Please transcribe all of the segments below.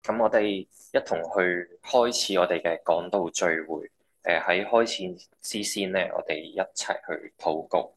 咁我哋一同去開始我哋嘅講道聚會。喺開始之先呢，我哋一齊去禱告。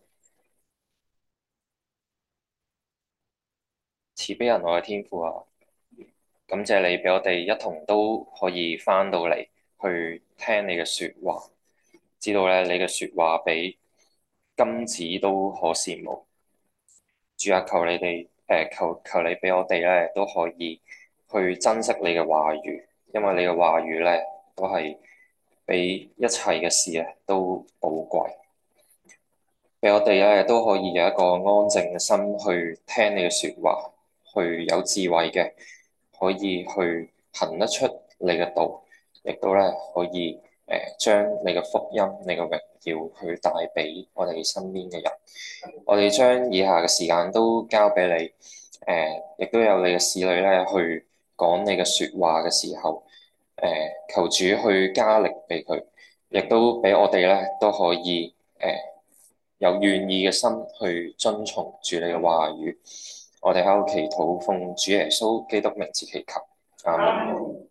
慈悲仁愛嘅天父啊，感謝你俾我哋一同都可以翻到嚟去聽你嘅説話，知道咧你嘅説話比金子都可羨慕。主啊，求你哋求你俾我哋咧都可以去珍惜你嘅話語，因為你嘅話語咧都係比一切嘅事啊都寶貴，俾我哋咧都可以有一個安靜嘅心去聽你嘅説話，去有智慧嘅可以去行得出你嘅道，亦都咧可以將你嘅福音、你嘅榮耀去帶俾我哋身邊嘅人。我哋將以下嘅時間都交俾你，亦都有你嘅使女咧去講你嘅説話嘅時候，求主去加力俾佢，亦都俾我哋咧都可以有願意嘅心去遵從住你嘅話語。我哋喺度祈禱，奉主耶穌基督名字祈求，阿門。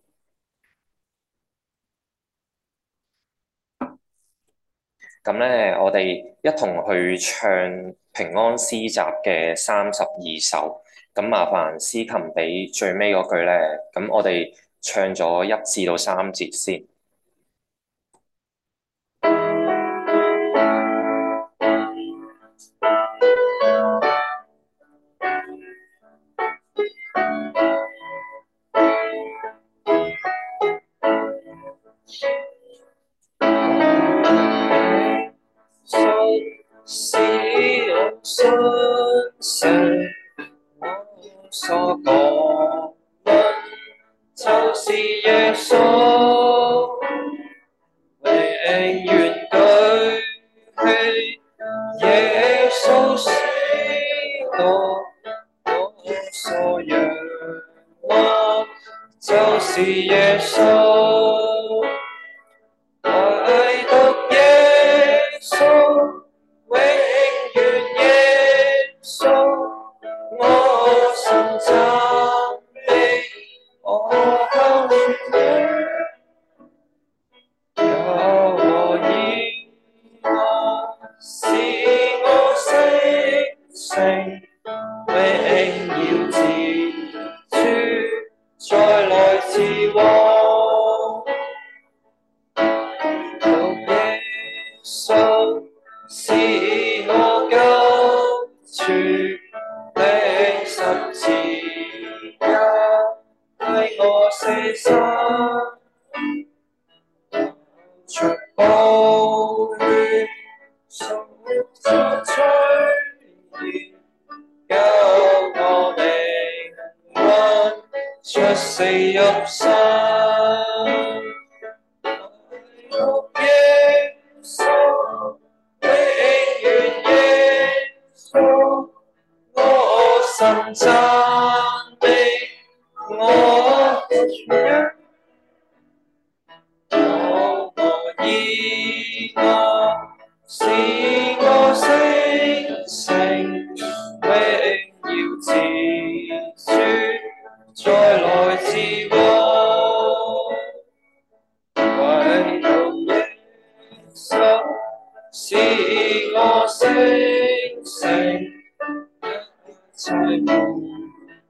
咁咧，我哋一同去唱平安詩集嘅32首。咁麻煩司琴俾最尾嗰句咧，咁我哋唱咗1至3節先。是我信誠，我所講就是耶穌，永遠舉起耶穌是我所仰望，就是耶穌，唯獨耶穌。永遠耶穌，我心讚美，我口語有我依我，是我聲稱，永要自主，再來自往，有耶穌。是我救主，釘十字架為我捨身，流寶血，從這罪孽救我靈魂出死入生，耶穌。永遠耶穌，我心讚美，我全有我依我，是我聲稱，永要自主，再來自我，唯獨耶穌。是我聲稱，一切無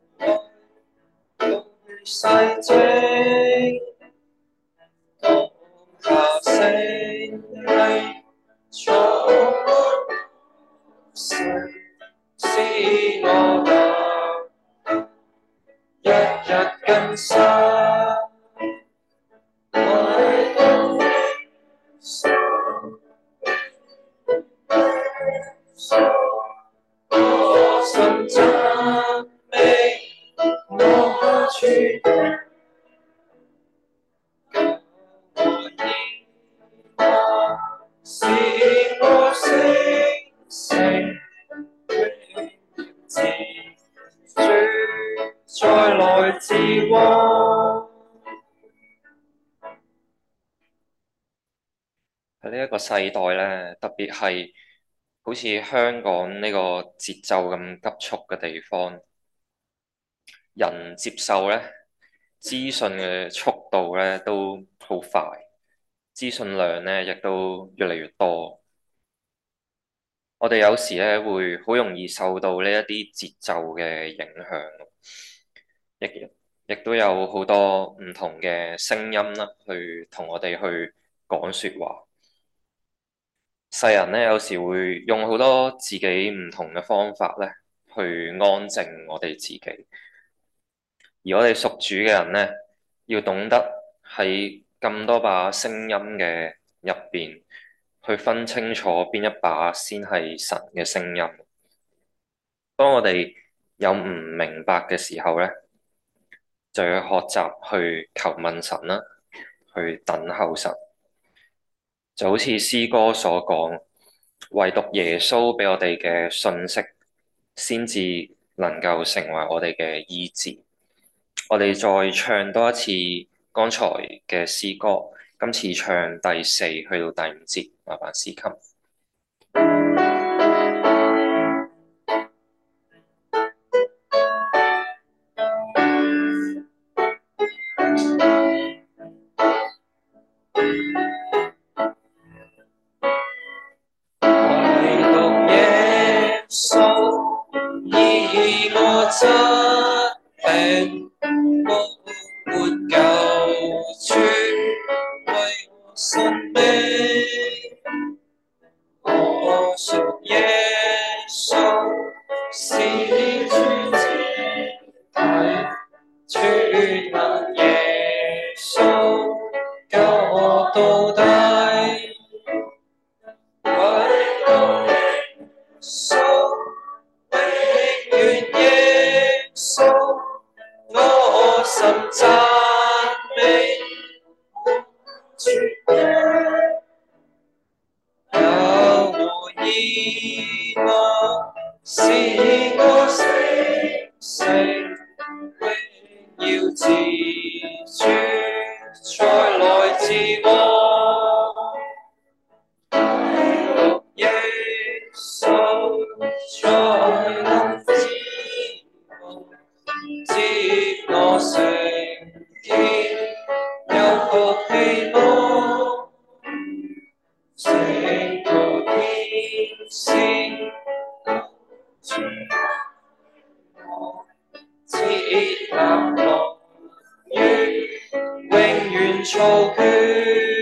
愛，世證，當下勝利，從我神是我能，日日更新，唯獨耶穌。我心讚美，我主人救我依我，是我聲稱，永自主，再來自往。喺呢一個世代咧，特別係好似香港呢個節奏咁急速嘅地方，人接受咧資訊嘅速度咧都好快，資訊量咧亦都越嚟越多。我哋有時咧會好容易受到呢一啲節奏嘅影響，亦都有好多唔同嘅聲音啦，去同我哋去講說話。世人咧有時會用好多自己唔同嘅方法咧，去安靜我哋自己。而我哋屬主嘅人咧，要懂得喺咁多把聲音嘅入邊，去分清楚邊一把先係神嘅聲音。當我哋有唔明白嘅時候咧，就要學習去求問神啦，去等候神。就好似詩歌所講，唯獨耶穌俾我哋嘅信息，先至能夠成為我哋嘅醫治。我哋再唱多一次剛才嘅詩歌，今次唱第四去到第五節，麻煩司琴。唯獨耶穌醫我疾病，我沒救主為我生命，我屬耶穌是主之體，全能耶穌救我到底。穌，永遠耶穌，我心讚美，主有我依我，是我星星，榮耀自主，再來自我。耶穌在能知我成天有福氣我，成個天使主我設立樂園，永遠操權。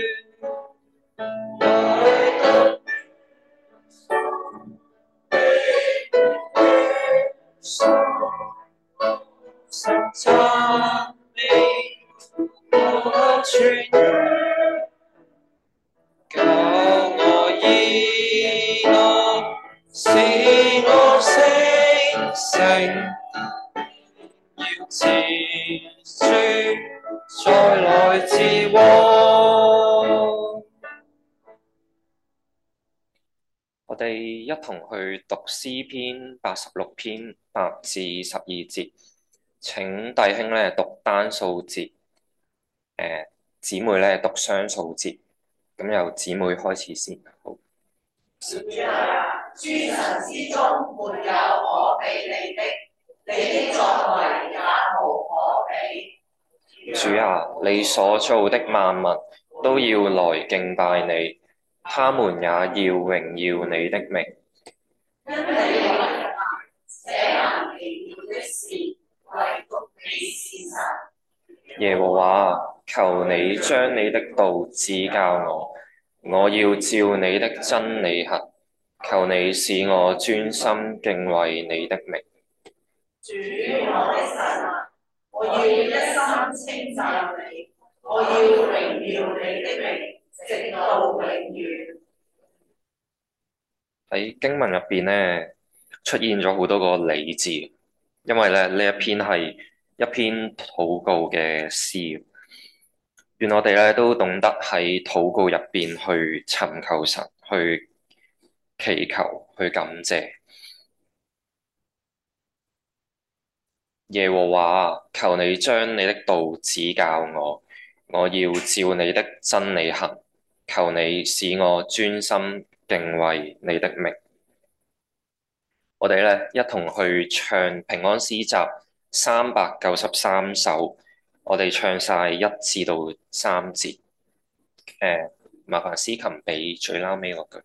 讚美我全救我醫我，使我星星，要自主，再來自我。我哋一同去讀詩篇86篇8至12節。請弟兄咧讀單數節，姊妹咧讀雙數節。咁由姊妹開始先。好。 主啊，諸神之中沒有可比你的，你的作為也無可比。 主啊，你所造的萬物都要來敬拜你，他們也要榮耀你的名。 因你為難，這樣奇妙的事，唯獨你是神。 耶和華，求你將你的道指教我，我要照你的真理行。求你使我專心敬畏你的名。 主我的神啊，我要一心稱讚你，我要榮耀你的名，直到永遠。 喺經文入邊咧，出現咗好多個你字，因為咧呢一篇係一篇禱告嘅詩。願我哋咧都懂得喺禱告入邊去尋求神，去祈求，去感謝。耶和華，求你將你的道指教我，我要照你的真理行。求你使我專心敬畏你的名。我哋咧一同去唱平安詩集393首， 我哋唱晒1至3節。麻煩司琴俾最撈尾嗰句。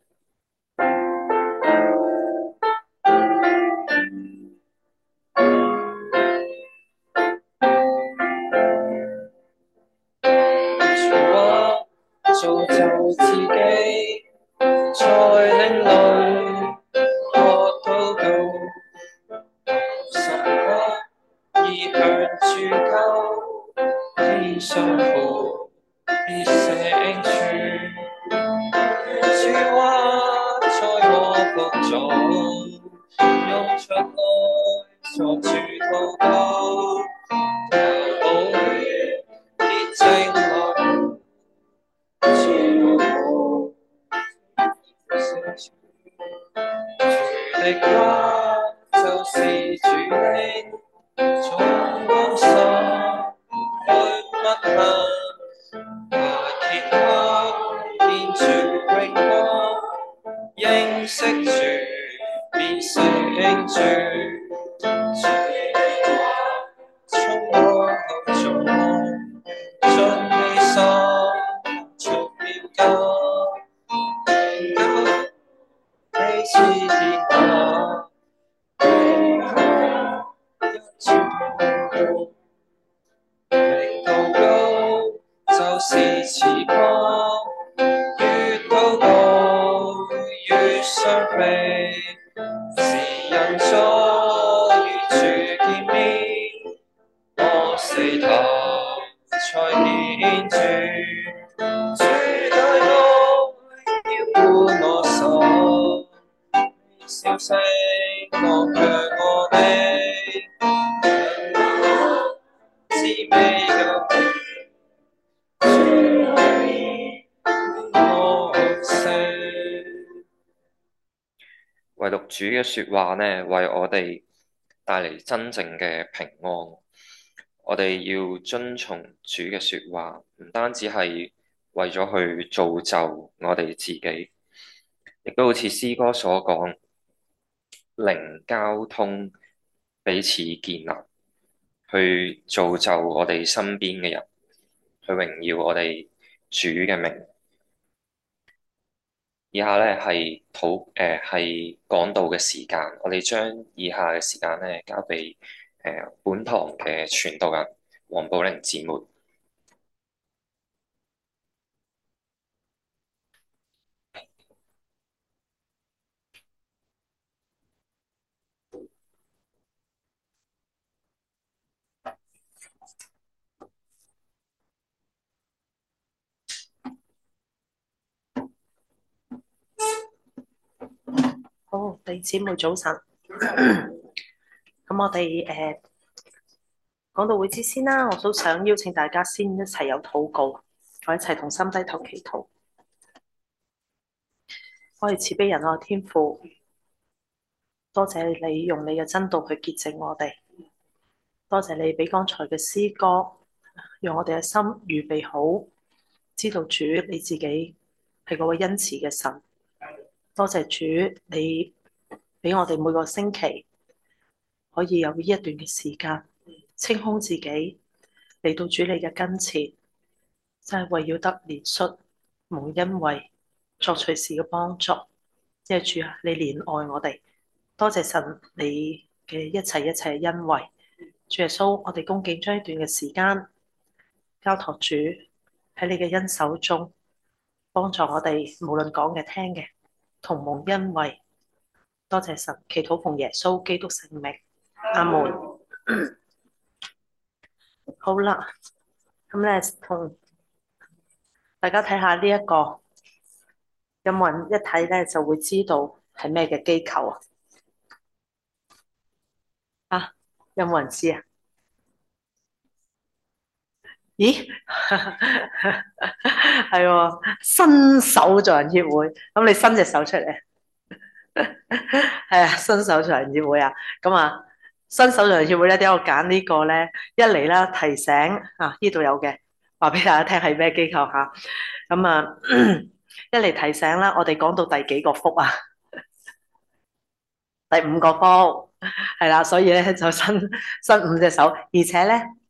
主啊，造就自己，在靈裡學禱告，什麼意向主求，天上父必成全。主啊，在我腹中，用出愛作主禱告，求寶血潔淨我。主的話就是主靈，從我心去默行，那揭開見主榮光，認識主變成主。主的話從我口中進你心，從了教。彼此獻下，禱告就是翅膀，越禱告越想飛，是人在與主見面，我死後才見主。主對我要護我手，笑聲我卻我的滋味感，主愛我聲。唯獨主嘅説話呢，為我哋帶嚟真正嘅平安。我哋要遵從主嘅説話，唔單止係為咗去造就我哋自己，亦都好似詩歌所講，靈交通，彼此建立，去造就我哋身邊嘅人，去榮耀我哋主嘅名。以下呢係係講道嘅時間，我哋將以下嘅時間呢交俾本堂嘅傳道人黃寶玲姊妹。 好，弟兄姊妹早晨。咁我哋講道會之先啦，我都想邀請大家先一齊有禱告，我一齊同心低頭祈禱。我哋慈悲人愛天父，多謝你用你嘅真道去潔淨我哋，多謝你俾剛才嘅詩歌，讓我哋嘅心預備好，知道主你自己係嗰位恩慈嘅神。多謝主，你俾我哋每個星期可以有呢一段嘅時間，清空自己嚟到主你嘅跟前，真係為要得憐恤、蒙恩惠、作隨時嘅幫助。因為主啊，你憐愛我哋，多謝神你嘅一切一切嘅恩惠。主耶穌，我哋恭敬將一段嘅時間交託主喺你嘅恩手中，幫助我哋無論講嘅聽嘅，同蒙恩惠。多謝神，祈禱奉耶穌基督聖名，阿門。好啦，咁咧同大家睇下呢一個，有冇人一睇咧就會知道係咩嘅機構啊？啊，有冇人知啊？咦，係喎，新手助人協會，咁你伸隻手出嚟。係啊，新手助人協會啊，咁啊，新手助人協會咧，點解我揀呢個咧？一嚟啦，提醒啊，呢度有嘅，話俾大家聽係咩機構吓。咁啊，一嚟提醒啦，我哋講到第幾個福啊？第5個福，係啦，所以咧就伸5隻手，而且咧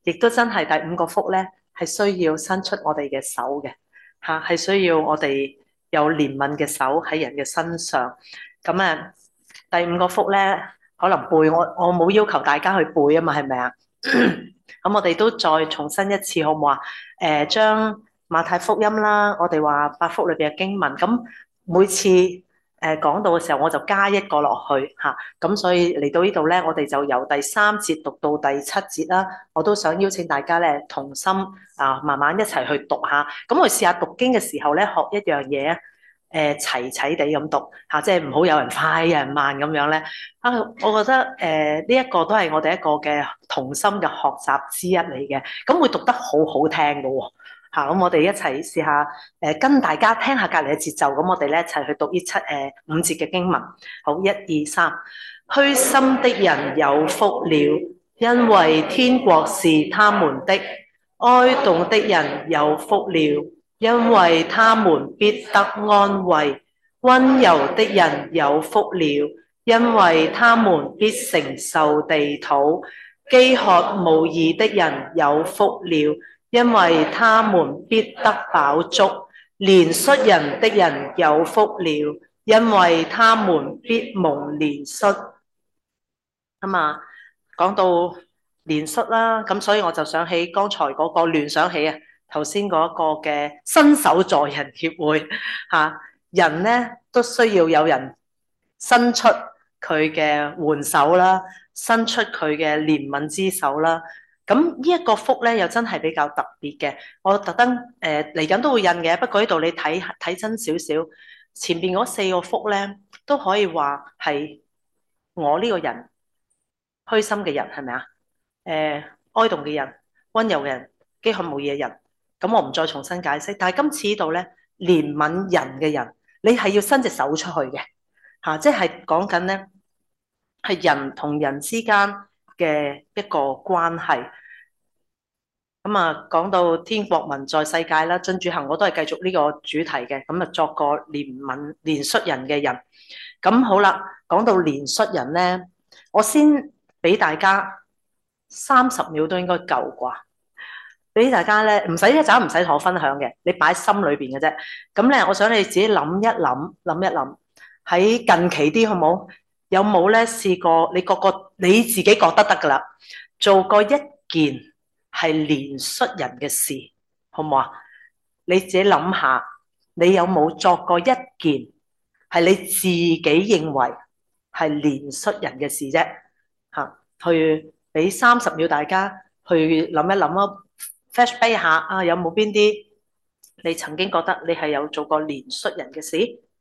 亦都真係第五個福咧，係需要伸出我哋嘅手嘅嚇，係需要我哋有憐憫嘅手喺人嘅身上。咁啊，第五個福咧，可能背我冇要求大家去背啊嘛，係咪啊？咁我哋都再重申一次，好唔好啊？將馬太福音啦，我哋話八福裏邊嘅經文，咁每次講到嘅時候，我就加一個落去嚇。咁所以嚟到呢度咧，我哋就由第3節讀到第7節啦。我都想邀請大家咧同心慢慢一齊去讀下。咁我試下讀經嘅時候咧，學一樣嘢啊。齊齊地咁讀嚇，即係唔好有人快有人慢咁樣咧。我覺得呢一個都係我哋一個嘅同心嘅學習之一嚟嘅。咁會讀得好好聽嘅喎嚇。咁我哋一齊試下跟大家聽下隔離嘅節奏。咁我哋咧一齊去讀呢5節嘅經文。好，1、2、3。虛心的人有福了，因為天國是他們的；哀慟的人有福了，因為他們必得安慰；溫柔的人有福了，因為他們必承受地土；飢渴慕義的人有福了，因為他們必得飽足；憐恤人的人有福了，因為他們必蒙憐恤。咁啊，講到憐恤啦，咁所以我就想起剛才嗰個聯想起啊，頭先嗰個嘅伸手助人協會嚇，人咧都需要有人伸出佢嘅援手啦，伸出佢嘅憐憫之手啦。咁呢一個福咧又真係比較特別嘅，我特登嚟緊都會印嘅，不過呢度你睇真少少，前邊嗰4個福咧都可以話係我呢個人。虛心嘅人係咪啊？哀慟嘅人、溫柔嘅人、飢渴慕義嘅人，咁我唔再重新解釋。但係今次呢度咧，憐憫人嘅人，你係要伸隻手出去嘅嚇，即係講緊咧係人同人之間嘅一個關係。咁啊，講到天國民在世界啦，遵主行我都係繼續呢個主題嘅。咁啊，作個憐憫、憐恤人嘅人。咁好啦，講到憐恤人咧，我先俾大家30秒都應該夠啩，俾大家咧唔使一陣唔使同我分享嘅，你擺心裏邊嘅啫。咁咧，我想你自己諗一諗，喺近期啲好冇？有冇咧試過？你自己覺得得噶啦，做過一件係憐恤人嘅事，好唔好啊？你自己諗下，你有冇作過一件係你自己認為係憐恤人嘅事啫？嚇，去俾30秒大家去諗一諗咯 ，flashback 下啊，有冇邊啲你曾經覺得你係有做過憐恤人嘅事？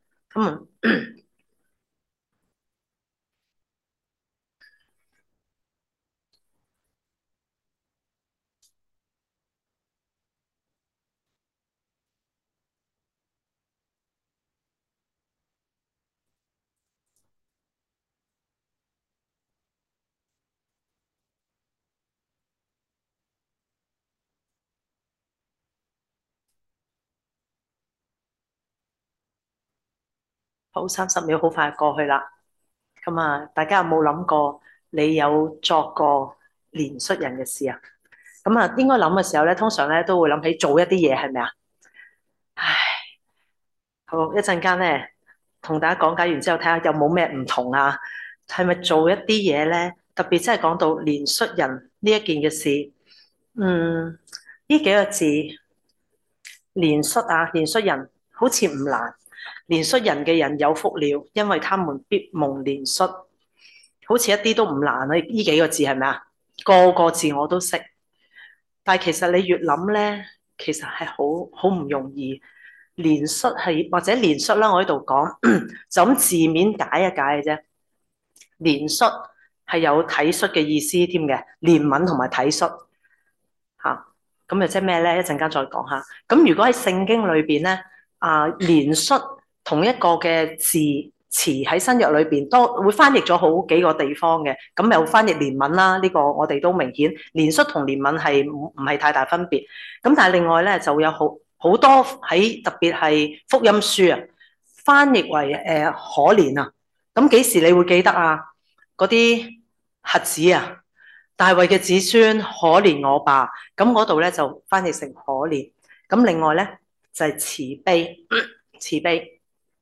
好，30秒好快過去啦。咁啊，大家有冇諗過你有作過憐恤人嘅事啊？咁啊，應該諗嘅時候咧，通常咧都會諗起做一啲嘢，係咪啊？唉，好，一陣間咧同大家講解完之後，睇下有冇咩唔同啊？係咪做一啲嘢咧？特別真係講到憐恤人呢一件嘅事，呢幾個字憐恤啊，憐恤人好似唔難。憐恤人嘅人有福了，因為他們必蒙憐恤。好似一啲都唔難啊！呢幾個字係咪啊？個個字我都識，但係其實你越諗咧，其實係好唔容易。憐恤係或者憐恤啦，我喺度講就咁字面解一解嘅啫。憐恤係有體恤嘅意思添嘅，憐憫同埋體恤嚇。咁又即係咩咧？一陣間再講下。咁如果喺聖經裏邊咧，憐恤同一個嘅字詞喺新約裏邊都會翻譯咗好幾個地方嘅，咁又翻譯憐憫啦，呢個我哋都明顯憐恤同憐憫係唔係太大分別。咁但係另外咧就有好多喺特別係福音書啊，翻譯為可憐啊。咁幾時你會記得啊？嗰啲瞎子啊， 大衛嘅子孫可憐我吧，咁嗰度咧就翻譯成可憐。咁另外咧就係慈悲，慈悲。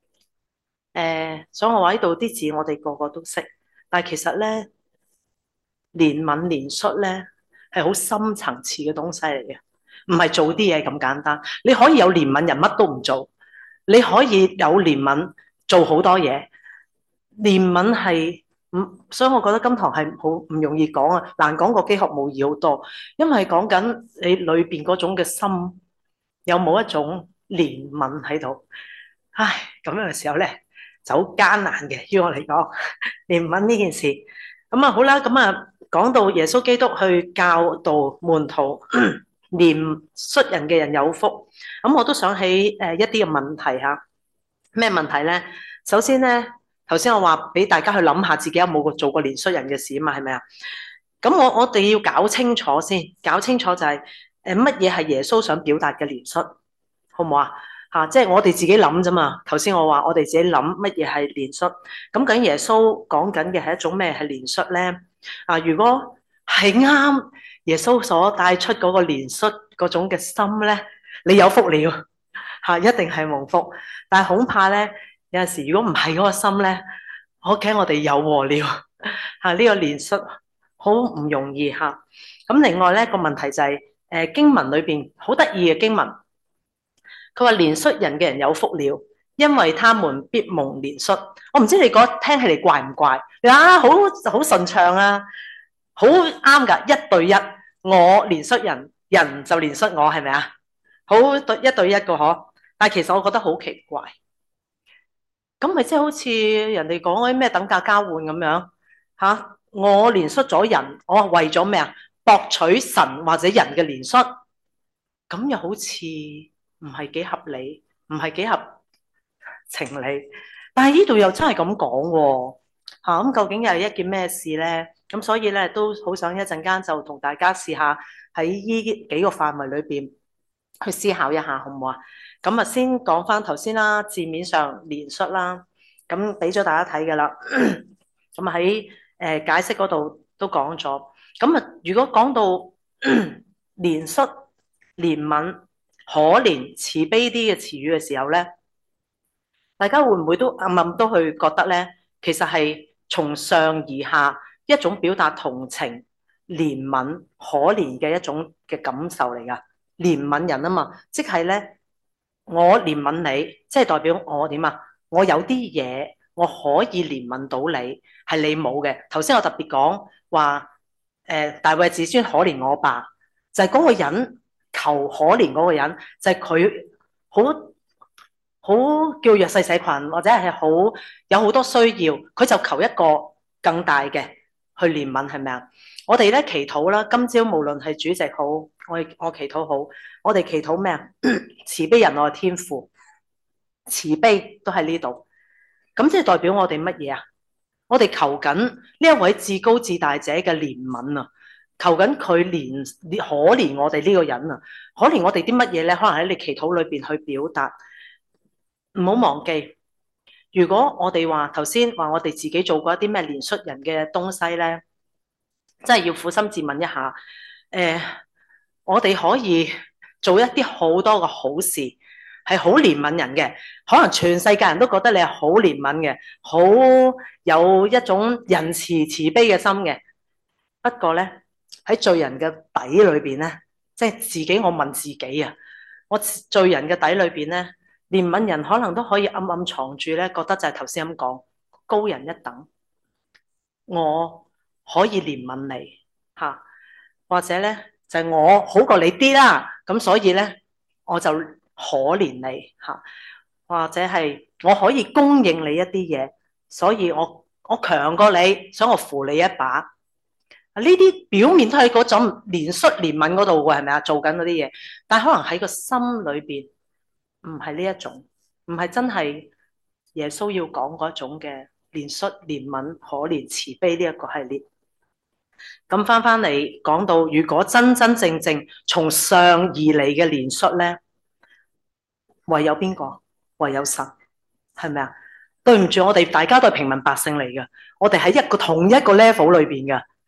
所以我話呢度啲字我哋個個都識，但係其實咧憐憫憐恤咧係好深層次嘅東西嚟嘅，唔係做啲嘢咁簡單。你可以有憐憫人乜都唔做，你可以有憐憫做好多嘢。憐憫係所以我覺得今堂係好唔容易講啊，難講過基學無疑好多，因為講緊你裏邊嗰種嘅心有冇一種憐憫喺度。唉，咁樣嘅時候咧就好艱難嘅，於我嚟講憐憫呢件事。咁啊好啦，咁啊講到耶穌基督去教導門徒憐恤人嘅人有福，咁我都想起一啲嘅問題嚇。咩問題咧？首先咧，頭先我話俾大家去諗下自己有冇做過憐恤人嘅事啊嘛，係咪啊？咁我哋要搞清楚先，搞清楚就係乜嘢係耶穌想表達嘅憐恤，好唔好啊？嚇，即係我哋自己諗啫嘛。頭先我話我哋自己諗乜嘢係憐恤，咁究竟耶穌講緊嘅係一種咩係憐恤咧？啊，如果係啱耶穌所帶出嗰個憐恤嗰種嘅心咧，你有福了嚇，一定係蒙福。但係恐怕咧，有陣時如果唔係嗰個心咧，我驚我哋有禍了嚇。呢個憐恤好唔容易嚇。咁另外咧個問題就係經文裏邊好得意嘅經文，佢話憐恤人嘅人有福了，因為他們必蒙憐恤。我唔知你講聽起嚟怪唔怪？啊，好順暢啊，好啱㗎，一對一，我憐恤人，人就憐恤我，係咪啊？好對一對一個嗬。但係其實我覺得好奇怪，咁咪即係好似人哋講嗰啲咩等價交換咁樣嚇？我憐恤咗人，我為咗咩啊？博取神或者人嘅憐恤，咁又好似唔係幾合理，唔係幾合情理。但係呢度又真係咁講喎嚇，咁究竟又係一件咩事咧？咁所以咧都好想一陣間就同大家試下喺呢幾個範圍裏邊去思考一下，好唔好啊？咁啊，先講翻頭先啦，字面上憐恤啦，咁俾咗大家睇嘅啦。咁啊喺解釋嗰度都講咗。咁啊，如果講到憐恤、憐憫、可憐、慈悲啲嘅詞語嘅時候咧，大家會唔會都暗暗都去覺得咧，其實係從上而下一種表達同情、憐憫、可憐嘅一種嘅感受嚟㗎。憐憫人啊嘛，即係咧。我憐憫你，即係代表我點啊？我有啲嘢我可以憐憫到你，係你冇嘅。頭先我特別講話，大衛子孫可憐我吧，就係嗰個人求可憐嗰個人，就係佢好好叫弱勢社群，或者係好有好多需要，佢就求一個更大嘅去憐憫，係咪啊？我哋咧祈禱啦，今朝無論係主席好，我祈禱好，我哋祈禱咩啊？慈悲仁愛嘅天父，慈悲都喺呢度，咁即係代表我哋乜嘢啊？我哋求緊呢一位至高至大者嘅憐憫啊，求緊佢可憐我哋呢個人啊，可憐我哋啲乜嘢咧？可能喺你祈禱裏邊去表達，唔好忘記。如果我哋話頭先話我哋自己做過一啲咩憐恤人嘅東西咧，真係要苦心自問一下。我哋可以做一啲好多嘅好事，係好憐憫人嘅，可能全世界人都覺得你係好憐憫嘅，好有一種仁慈慈悲嘅心嘅。不過咧，喺罪人嘅底裏邊咧，即係自己我問自己啊，我罪人嘅底裏邊咧，憐憫人可能都可以暗暗藏住咧，覺得就係頭先咁講，高人一等，我可以憐憫你嚇，或者咧就係我好過你啲啦，咁所以咧我就可憐你嚇，或者係我可以供應你一啲嘢，所以我強過你，所以我扶你一把。呢啲表面都係嗰種憐恤憐憫嗰度喎，係咪啊？做緊嗰啲嘢，但係可能喺個心裏邊唔係呢一種，唔係真係耶穌要講嗰種嘅憐恤憐憫、可憐慈悲呢一個系列。咁翻嚟講到，如果真真正正從上而嚟嘅憐恤咧，唯有邊個？唯有神，係咪啊？對唔住，我哋大家都係平民百姓嚟嘅，我哋喺同一個 level 裏邊嘅。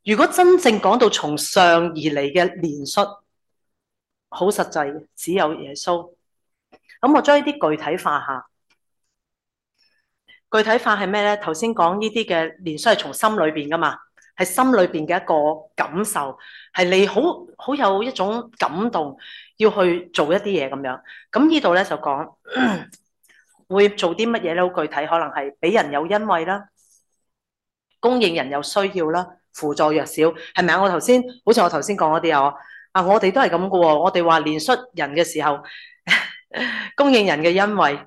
如果真正講到從上而嚟嘅憐恤，好實際嘅，只有耶穌。咁我將呢啲具體化下。具體化係咩咧？頭先講呢啲嘅憐恤係從心裏邊噶嘛，係心裏邊嘅一個感受，係你好有一種感動，要去做一啲嘢咁樣。咁呢度咧就講會做啲乜嘢咧？好具體，可能係俾人有恩惠啦，供應人有需要啦，輔助弱小，係咪啊？好似我頭先講嗰啲啊，我哋都係咁噶喎。我哋話憐恤人嘅時候，供應人嘅恩惠，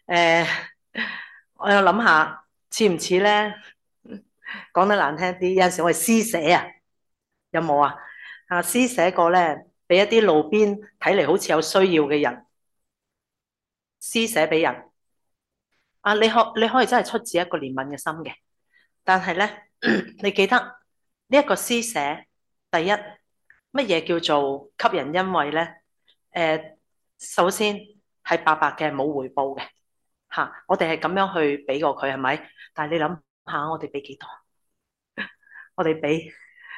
我有諗下似唔似咧？講得難聽啲，有陣時我係施捨啊，有冇啊？施捨過咧，俾一啲路邊睇嚟好似有需要嘅人，施捨俾人。你可以真係出自一個憐憫嘅心嘅，但係咧，你記得呢一個施捨，第一乜嘢叫做給人恩惠咧？首先係白白嘅，冇回報嘅。我哋係咁樣去俾過佢，係咪？但係你諗下，我哋俾幾多？我哋俾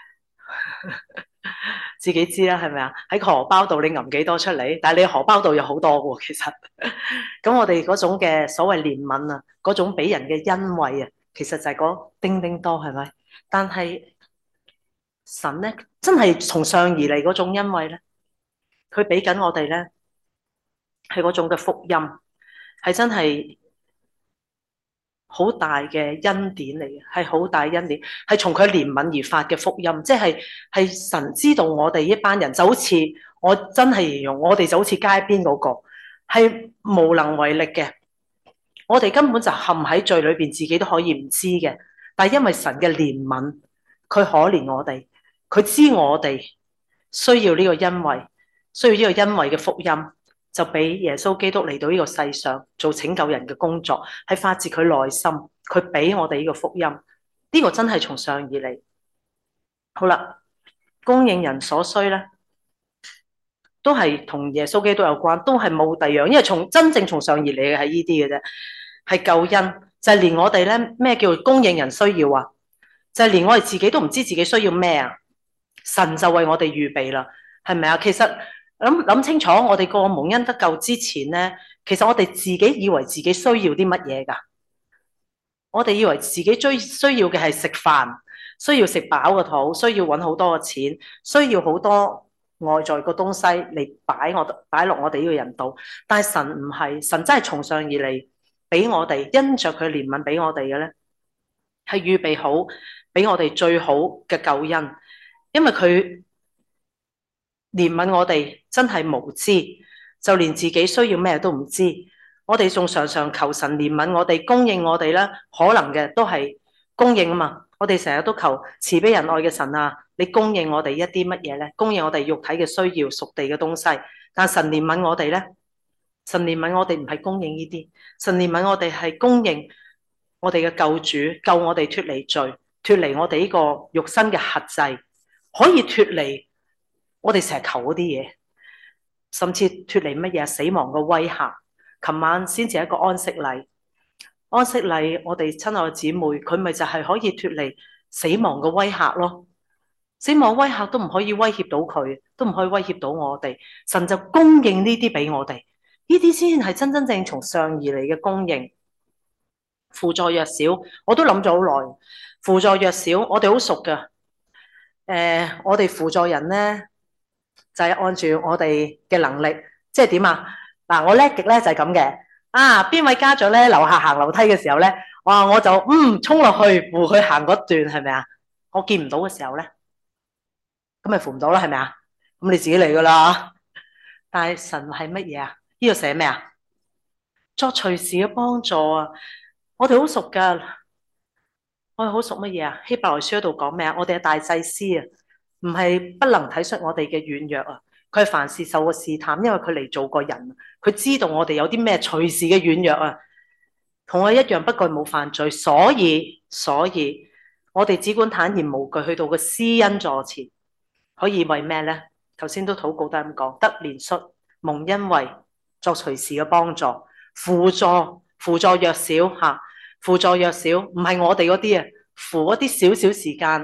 自己知啦，係咪啊？喺個荷包度你揞幾多出嚟？但係你荷包度有好多嘅，其實。咁我哋嗰種嘅所謂憐憫啊，嗰種俾人嘅恩惠啊，其實就係嗰丁丁多，係咪？但係神咧，真係從上而嚟嗰種恩惠咧，佢俾緊我哋咧，係嗰種嘅福音，係真係好大嘅恩典嚟嘅，係好大恩典，係從佢憐憫而發嘅福音，即係神知道我哋一班人，就好似我真係形容我哋就好似街邊嗰個，係無能為力嘅，我哋根本就陷喺罪裏邊，自己都可以唔知嘅，但係因為神嘅憐憫，佢可憐我哋，佢知我哋需要呢個恩惠，需要呢個恩惠嘅福音。就俾耶穌基督嚟到呢個世上做拯救人嘅工作，係發自佢內心，佢俾我哋呢個福音，呢個真係從上而嚟。好啦，供應人所需咧，都係同耶穌基督有關，都係冇第二樣，因為真正從上而嚟嘅係呢啲嘅啫，係救恩，就係連我哋咧咩叫供應人需要啊？就係連我哋自己都唔知自己需要咩啊，神就為我哋預備啦，係咪啊？其實。諗清楚，我哋個蒙恩得救之前咧，其實我哋自己以為自己需要啲乜嘢噶？我哋以為自己最需要嘅係食飯，需要食飽個肚，需要搵好多嘅錢，需要好多外在嘅東西嚟擺落我哋呢個人度。但係神唔係，神真係從上而嚟俾我哋，因着佢憐憫俾我哋嘅咧，係預備好俾我哋最好嘅救恩，因為佢。憐憫我哋真係無知，就連自己需要咩都唔知。我哋仲常常求神憐憫我哋，供應我哋啦。可能嘅都係供應啊嘛。我哋成日都求慈悲仁愛嘅神啊，你供應我哋一啲乜嘢咧？供應我哋肉體嘅需要、屬地嘅東西。但神憐憫我哋咧，神憐憫我哋唔係供應呢啲，神憐憫我哋係供應我哋嘅救主，救我哋脫離罪，脫離我哋呢個肉身嘅轄制，可以脫離。我哋成日求嗰啲嘢，甚至脫離乜嘢死亡嘅威嚇。琴晚先至一個安息禮，安息禮我哋親愛嘅姊妹，佢咪就係可以脫離死亡嘅威嚇咯。死亡威嚇都唔可以威脅到佢，都唔可以威脅到我哋。神就供應呢啲俾我哋，呢啲先係真真正從上而嚟嘅供應。輔助弱小，我都諗咗好耐。輔助弱小，我哋好熟㗎。我哋輔助人咧。就係按住我哋嘅能力，即係點啊？嗱，我叻極咧就係咁嘅。邊位家長咧樓下行樓梯嘅時候咧，我就衝落去扶佢行嗰段，係咪啊？我見唔到嘅時候咧，咁咪扶唔到啦，係咪啊？咁你自己嚟噶啦。但係神係乜嘢啊？呢度寫咩啊？作隨時嘅幫助啊！我哋好熟噶，我哋好熟乜嘢啊？希伯來書嗰度講咩啊？我哋係大祭司啊！唔係不能體恤我哋嘅軟弱啊！佢係凡事受過試探，因為佢嚟做過人，佢知道我哋有啲咩隨時嘅軟弱啊，同我一樣，不過冇犯罪，所以我哋只管坦然無懼去到個施恩座前，可以為咩咧？頭先都禱告都係咁講，得憐恤、蒙恩惠、作隨時嘅幫助、輔助弱小嚇，輔助弱小唔係我哋嗰啲啊，扶一啲少少時間。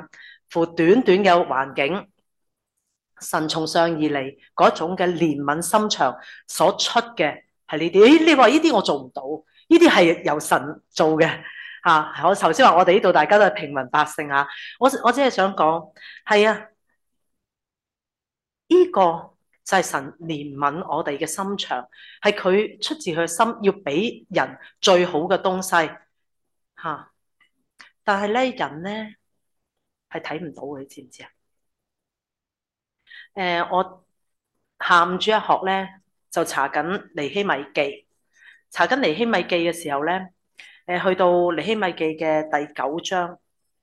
乎短短嘅環境，神從上而嚟嗰種嘅憐憫心腸所出嘅係呢啲。你話呢啲我做唔到，呢啲係由神做嘅嚇。我頭先話我哋呢度大家都係平民百姓嚇，我只係想講係啊，呢個就係神憐憫我哋嘅心腸，係佢出自佢嘅心，要俾人最好嘅東西嚇。但係咧，人咧係睇唔到嘅，你知唔知啊？我下午主日學咧就查緊尼希米記，查緊尼希米記嘅時候咧，去到尼希米記嘅第9章，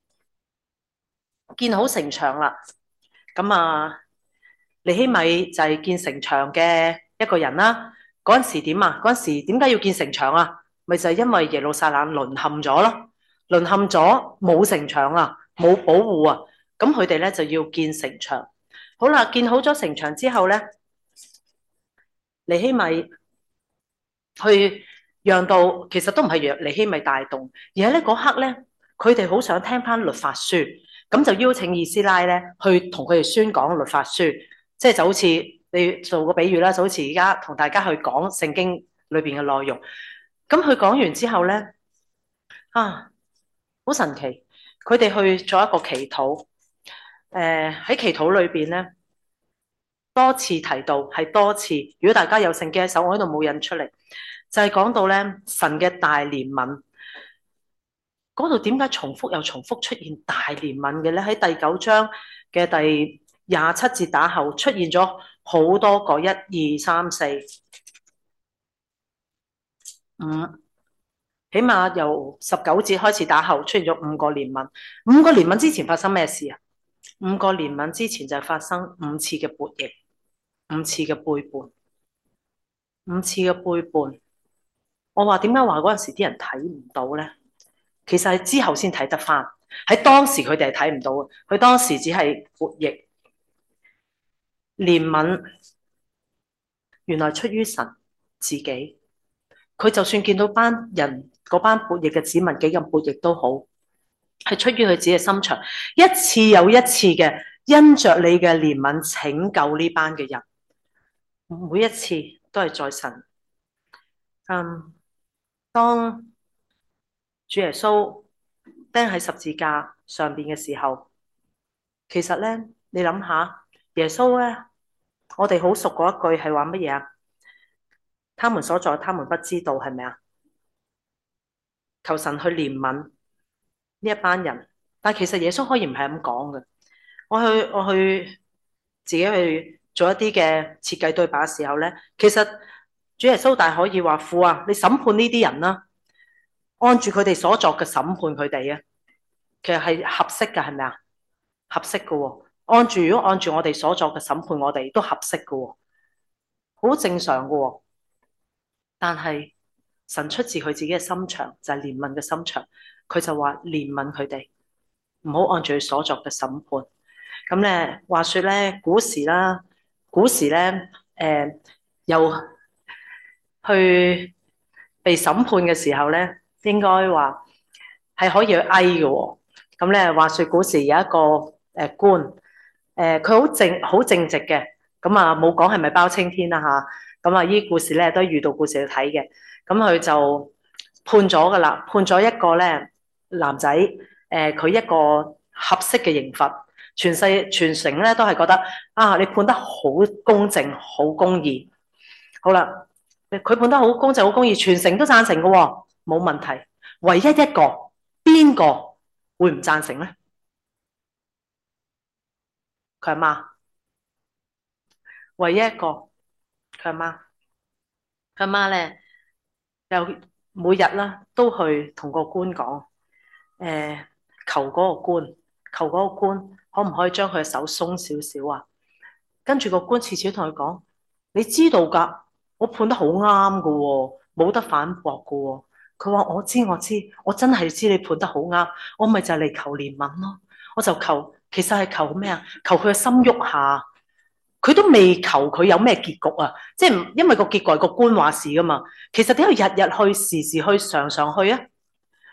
建好城牆啦。咁啊，尼希米就係建城牆嘅一個人啦。嗰陣時點啊？嗰陣時點解要建城牆啊？咪就係因為耶路撒冷淪陷咗咯，淪陷咗冇城牆啊，冇保護啊。咁佢哋咧就要建城牆。好啦，建好咗城牆之後咧，尼希米去讓到，其實都唔係讓尼希米帶動，而係咧嗰刻咧，佢哋好想聽翻律法書，咁就邀請以斯拉咧去同佢哋宣講律法書，即係就好似你做個比喻啦，就好似而家同大家去講聖經裏邊嘅內容。咁佢講完之後咧，好神奇，佢哋去做一個祈禱。喺祈禱裏邊咧，多次提到係多次。如果大家有聖經喺手，我喺度冇印出嚟，就係講到咧神嘅大憐憫。嗰度點解重複又重複出現大憐憫嘅咧？喺第9章嘅第27節打後出現咗好多個1、2、3、4、5，起碼由19節開始打後出現咗5個憐憫。5個憐憫之前發生咩事啊？5個憐憫之前就係發生5次嘅悖逆，5次嘅背叛，5次嘅背叛。我話點解話嗰陣時啲人睇唔到咧？其實係之後先睇得翻，喺當時佢哋係睇唔到嘅，佢當時只係悖逆。憐憫原來出於神自己，佢就算見到班人嗰班悖逆嘅子民幾咁悖逆都好，係出於佢自己嘅心腸，一次又一次嘅因着你嘅憐憫拯救呢班嘅人，每一次都係在神。當主耶穌釘喺十字架上邊嘅時候，其實咧，你諗下，耶穌咧，我哋好熟嗰一句係話乜嘢啊？他們所在，他們不知道，係咪啊？求神去憐憫呢一班人，但其實耶穌可以唔係咁講嘅。我去自己去做一啲嘅設計對白嘅時候咧，其實主耶穌大可以話父啊，你審判呢啲人啦，按住佢哋所作嘅審判佢哋啊，其實係合適嘅，係咪啊？合適嘅喎，如果按住我哋所作嘅審判，我哋都合適嘅喎，好正常嘅喎。但係神出自佢自己嘅心腸，就係憐憫嘅心腸，佢就話憐憫佢哋，唔好按住佢所作嘅審判。咁咧，話說咧，古時咧，又去被審判嘅時候咧，應該話係可以去哀嘅喎。咁咧，話說古時有一個官，佢好正直嘅，咁啊冇講係咪包青天啦嚇。咁啊，依故事咧都遇到故事去睇嘅。咁佢就判咗噶啦，判咗一個咧男仔，佢一個合適嘅刑罰。全城咧都係覺得啊，你判得好公正、好公義。好啦，佢判得好公正、好公義，全城都贊成嘅喎，冇問題。唯一一個邊個會唔贊成咧？佢阿媽，唯一一個佢阿媽，佢阿媽咧又每日啦都去同個官講，求嗰個官可唔可以將佢嘅手鬆少少啊？跟住個官次次同佢講，你知道㗎，我判得好啱㗎喎，冇得反駁㗎喎。佢話我知，我真係知你判得好啱，我咪就係嚟求憐憫咯。我就求，其實係求咩啊？求佢嘅心喐下。佢都未求佢有咩結局啊！即係因為個結局係個官話事㗎嘛。其實點解日日去、時時去、常常去啊？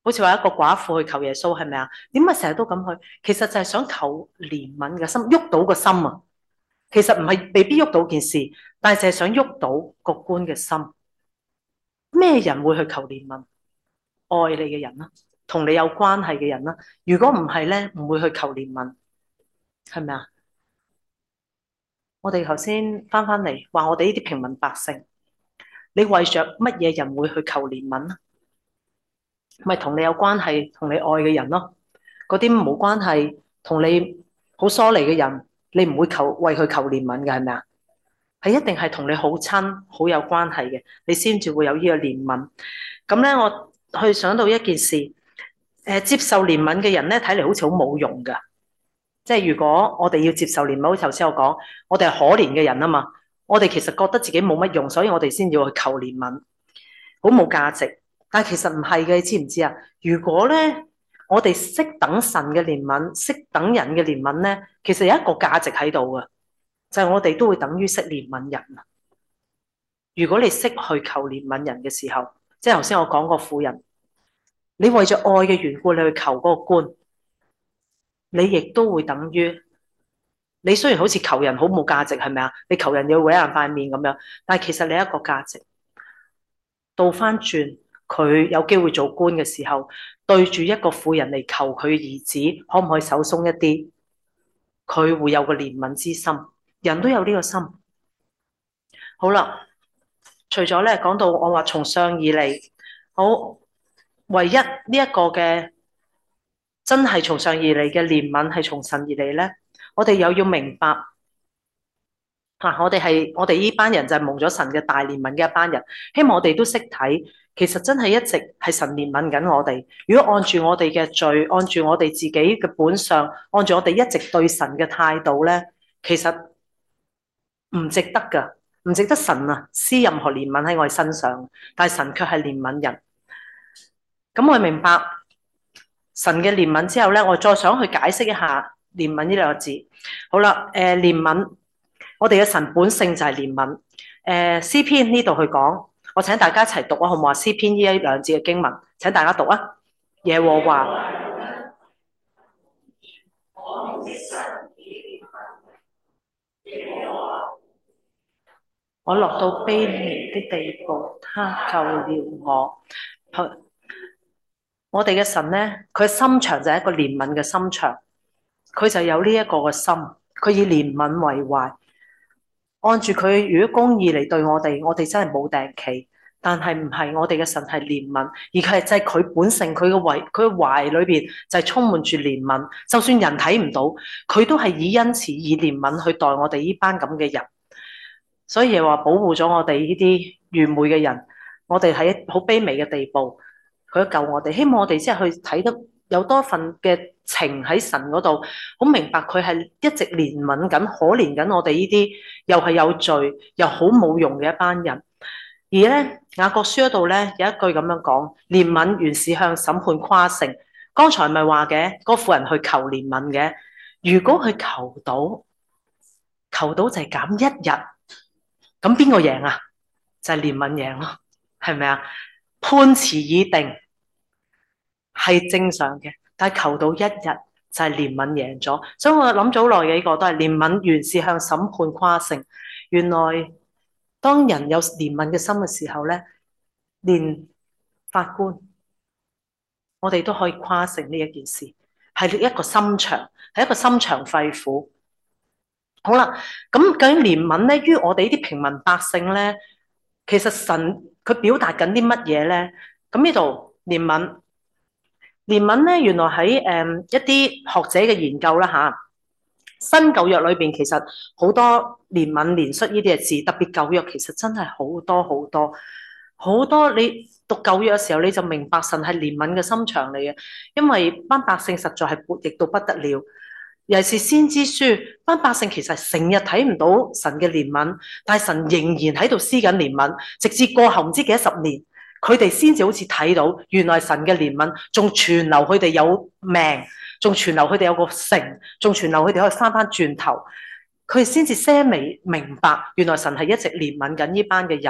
好似話一個寡婦去求耶穌，係咪啊？點解成日都咁去？其實就係想求憐憫嘅心，喐到個心啊！其實唔係未必喐到件事，但係就係想喐到個官嘅心。咩人會去求憐憫？愛你嘅人啦，同你有關係嘅人啦。如果唔係咧，唔會去求憐憫，係咪啊？我哋頭先翻嚟話，我哋呢啲平民百姓，你為着乜嘢人會去求憐憫啊？咪同你有關係、同你愛嘅人咯。嗰啲冇關係、同你好疏離嘅人，你唔會為佢求憐憫嘅，係咪啊？係一定係同你好親、好有關係嘅，你先至會有呢個憐憫。咁咧，我去想到一件事，接受憐憫嘅人咧，睇嚟好似好冇用噶。即係如果我哋要接受憐憫，好似頭先我講，我哋係可憐嘅人啊嘛，我哋其實覺得自己冇乜用，所以我哋先要去求憐憫，好冇價值。但係其實唔係嘅，你知唔知啊？如果咧，我哋識等神嘅憐憫，識等人嘅憐憫咧，其實有一個價值喺度嘅，就係我哋都會等於識憐憫人啊。如果你識去求憐憫人嘅時候，即係頭先我講個婦人，你為咗愛嘅緣故，你去求嗰個官，你亦都會等於你雖然好似求人好冇價值，係咪啊？你求人要搲人塊面咁樣，但係其實你一個價值倒翻轉，佢有機會做官嘅時候，對住一個婦人嚟求佢兒子，可唔可以手鬆一啲？佢會有個憐憫之心，人都有呢個心。好啦，除咗咧講到我話從上而嚟，好，唯一呢一個嘅真係從上而嚟嘅憐憫係從神而嚟咧，我哋又要明白嚇，我哋呢班人就係蒙咗神嘅大憐憫嘅一班人，希望我哋都識睇，其實真係一直係神憐憫緊我哋。如果按住我哋嘅罪，按住我哋自己嘅本相，按住我哋一直對神嘅態度咧，其實唔值得㗎，唔值得神啊施任何憐憫喺我哋身上，但係神卻係憐憫人。咁我明白神嘅憐憫之後咧，我再想去解釋一下憐憫呢兩個字。好啦，憐憫，我哋嘅神本性就係憐憫。詩篇呢度去講，我請大家一齊讀啊，好唔好啊？詩篇呢一兩節嘅經文，請大家讀啊。耶和華，我落到卑微的地步，他救了我。我哋嘅神咧，佢心腸就係一個憐憫嘅心腸，佢就有呢一個嘅心，佢以憐憫為懷，按住佢如果公義嚟對我哋真係冇定期，但係唔係我哋嘅神係憐憫，而佢係就係佢本性，佢嘅懷裏邊就係充滿住憐憫，就算人睇唔到，佢都係以恩慈以憐憫去待我哋呢班咁嘅人，所以話保護咗我哋呢啲愚昧嘅人，我哋喺好卑微嘅地步。佢都救我哋，希望我哋即係去睇得有多份嘅情喺神嗰度，好明白佢係一直憐憫緊、可憐緊我哋呢啲又係有罪又好冇用嘅一班人。而咧雅各書嗰度咧有一句咁樣講：憐憫原是向審判誇勝。剛才咪話嘅嗰婦人去求憐憫嘅，如果佢求到就係減一日，咁邊個贏啊？就係憐憫贏咯，係咪啊？判詞已定。係正常嘅，但係求到一日就係憐憫贏咗，所以我諗咗好耐嘅呢個都係憐憫原是向審判誇勝。原來當人有憐憫嘅心嘅時候咧，連法官我哋都可以誇勝呢一件事，係一個心腸，係一個心腸肺腑。好啦，咁究竟憐憫咧，於我哋呢啲平民百姓咧，其實神佢表達緊啲乜嘢咧？咁呢度憐憫。憐憫咧，原來喺一啲學者嘅研究啦嚇，新舊約裏邊其實好多憐憫、憐恤呢啲嘅字，特別舊約其實真係好多好多好多。你讀舊約嘅時候，你就明白神係憐憫嘅心腸嚟嘅，因為班百姓實在係悖逆到不得了。尤其是先知書，班百姓其實成日睇唔到神嘅憐憫，但係神仍然喺度施緊憐憫，直至過後唔知幾多十年。佢哋先至好似睇到，原來神嘅憐憫仲存留佢哋有命，仲存留佢哋有個城，仲存留佢哋可以翻轉頭。佢哋先至些微明白，原來神係一直憐憫緊呢班嘅人。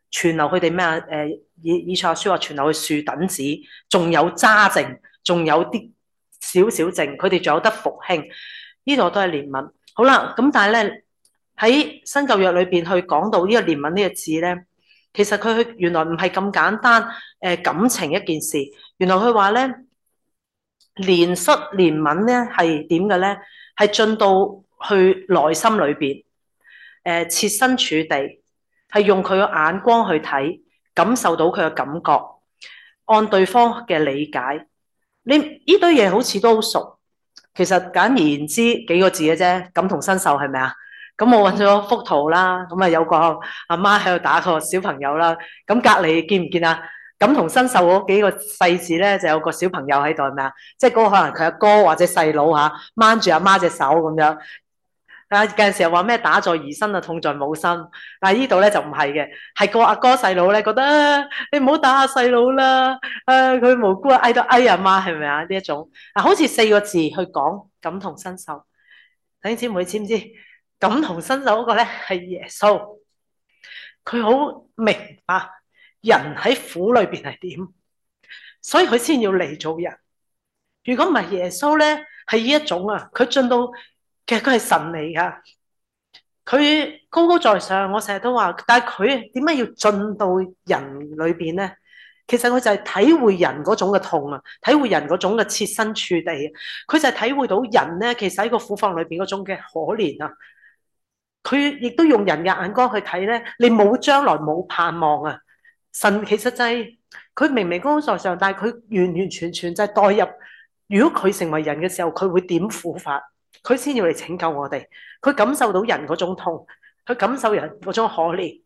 存留佢哋咩啊？以賽亞書話存留佢樹等子，仲有渣剩，仲有啲少少剩，佢哋仲有得復興。呢度都係憐憫。好啦，咁但係咧喺新舊約裏邊去講到呢個憐憫呢個字咧，其實佢原來唔係咁簡單感情一件事。原來佢話咧憐恤憐憫咧係點嘅咧？係進到去內心裏邊，設身處地，係用佢嘅眼光去睇，感受到佢嘅感覺，按對方嘅理解。你呢堆嘢好似都好熟，其實簡而言之幾個字嘅啫，感同身受係咪啊？咁我揾咗幅圖啦，咁啊有個阿媽喺度打個小朋友啦，咁隔離見唔見啊？感同身受嗰幾個細字咧，就有個小朋友喺度係咪啊？即係嗰個可能佢阿哥或者細佬嚇，掹住阿媽隻手咁樣。啊，有陣時又話咩打在兒身啊，痛在母身。但係呢度咧就唔係嘅，係個阿哥細佬咧覺得你唔好打下細佬啦，佢無辜啊，嗌到哎阿媽係咪啊？呢一種啊，好似4個字去講感同身受。弟兄姊妹知唔知感同身受嗰個咧係耶穌？佢好明白人喺苦裏邊係點，所以佢先要嚟做人。如果唔係耶穌咧，係呢一種啊，佢進到其實佢係神嚟噶，佢高高在上。我成日都話，但係佢點解要進到人裏邊咧？其實佢就係體會人嗰種嘅痛啊，體會人嗰種嘅設身處地。佢就係體會到人咧，其實喺個苦況裏邊嗰種嘅可憐啊。佢亦都用人嘅眼光去睇咧，你冇將來冇盼望啊！神其實就係佢明明高高在上，但係佢完完全全就係代入。如果佢成為人嘅時候，佢會點苦法？佢先要嚟拯救我哋。佢感受到人嗰種痛，佢感受人嗰種可憐。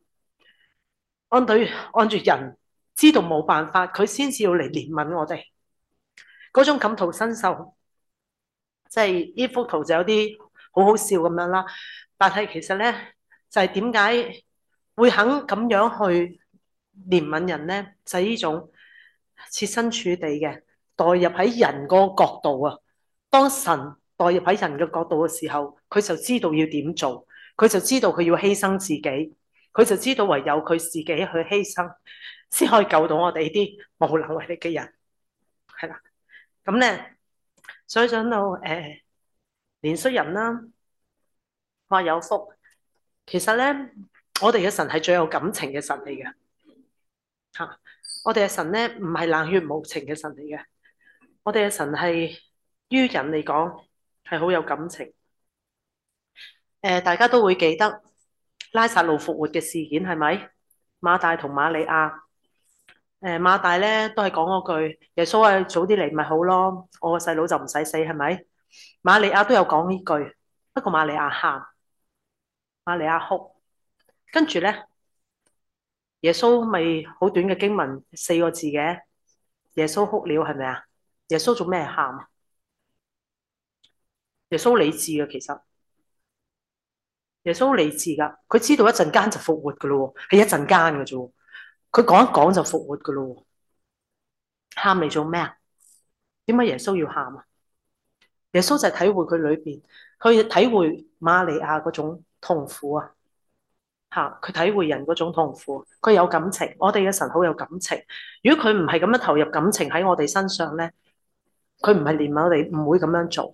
按住人知道冇辦法，佢先至要嚟憐憫我哋。嗰種感同身受，即係呢幅圖就有啲好好笑咁樣啦。但係其實咧，就係點解會肯咁樣去憐憫人咧？就係呢種設身處地嘅代入喺人個角度啊。當神代入喺人嘅角度嘅時候，佢就知道要點做，佢就知道佢要犧牲自己，佢就知道唯有佢自己去犧牲，先可以救到我哋呢啲無能為力嘅人。係啦，咁咧，所以講到憐恤人啦。話有福，其實咧，我哋嘅神係最有感情嘅神嚟嘅吓。我哋嘅神咧唔係冷血無情嘅神嚟嘅，我哋嘅神係於人嚟講係好有感情。大家都會記得拉撒路復活嘅事件係咪？馬大同瑪利亞，馬大咧都係講嗰句耶穌啊，早啲嚟咪好咯，我個細佬就唔使死係咪？瑪利亞都有講呢句，不過瑪利亞喊。瑪利亞哭，跟住咧，耶穌咪好短嘅經文4個字嘅，耶穌哭了係咪啊？耶穌做咩喊啊？耶穌理智嘅，其實耶穌理智噶，佢知道一陣間就復活噶咯，係一陣間嘅啫，佢講一講就復活噶咯，喊嚟做咩啊？點解耶穌要喊啊？耶穌就係體會佢裏邊，去體會瑪利亞嗰種痛苦啊！佢體會人嗰種痛苦，佢有感情。我哋嘅神好有感情。如果佢唔係咁樣投入感情喺我哋身上咧，佢唔係憐憫我哋，唔會咁樣做。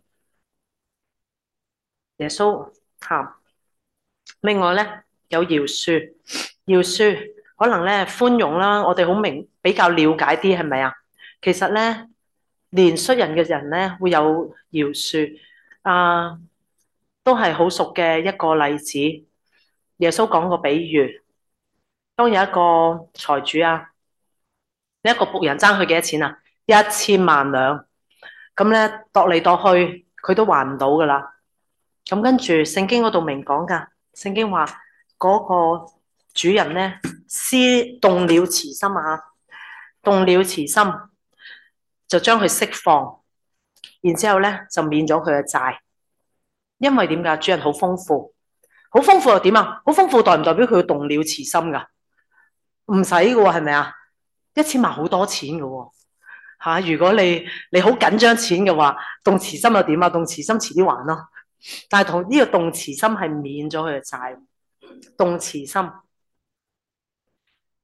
耶穌喊。另外咧有饒恕，饒恕可能咧寬容啦，我哋好明比較了解啲係咪啊？其實咧憐恤人嘅人咧會有饒恕啊，都係好熟嘅一個例子。耶穌講個比喻。當有一個財主啊，一個僕人爭佢幾多錢啊？1000萬兩。咁咧度嚟度去，佢都還唔到噶啦。咁跟住聖經嗰度明講噶，聖經話嗰個主人咧，動了慈心啊，動了慈心，就將佢釋放，然之後咧就免咗佢嘅債。因為點解？主人好豐富，好豐富又點啊？好豐富代唔代表佢動了慈心噶？唔使嘅喎，係咪啊？1000萬好多錢嘅喎，如果你好緊張錢嘅話，動慈心又點啊？動慈心遲啲還咯。但係同呢個動慈心係免咗佢嘅債，動慈心。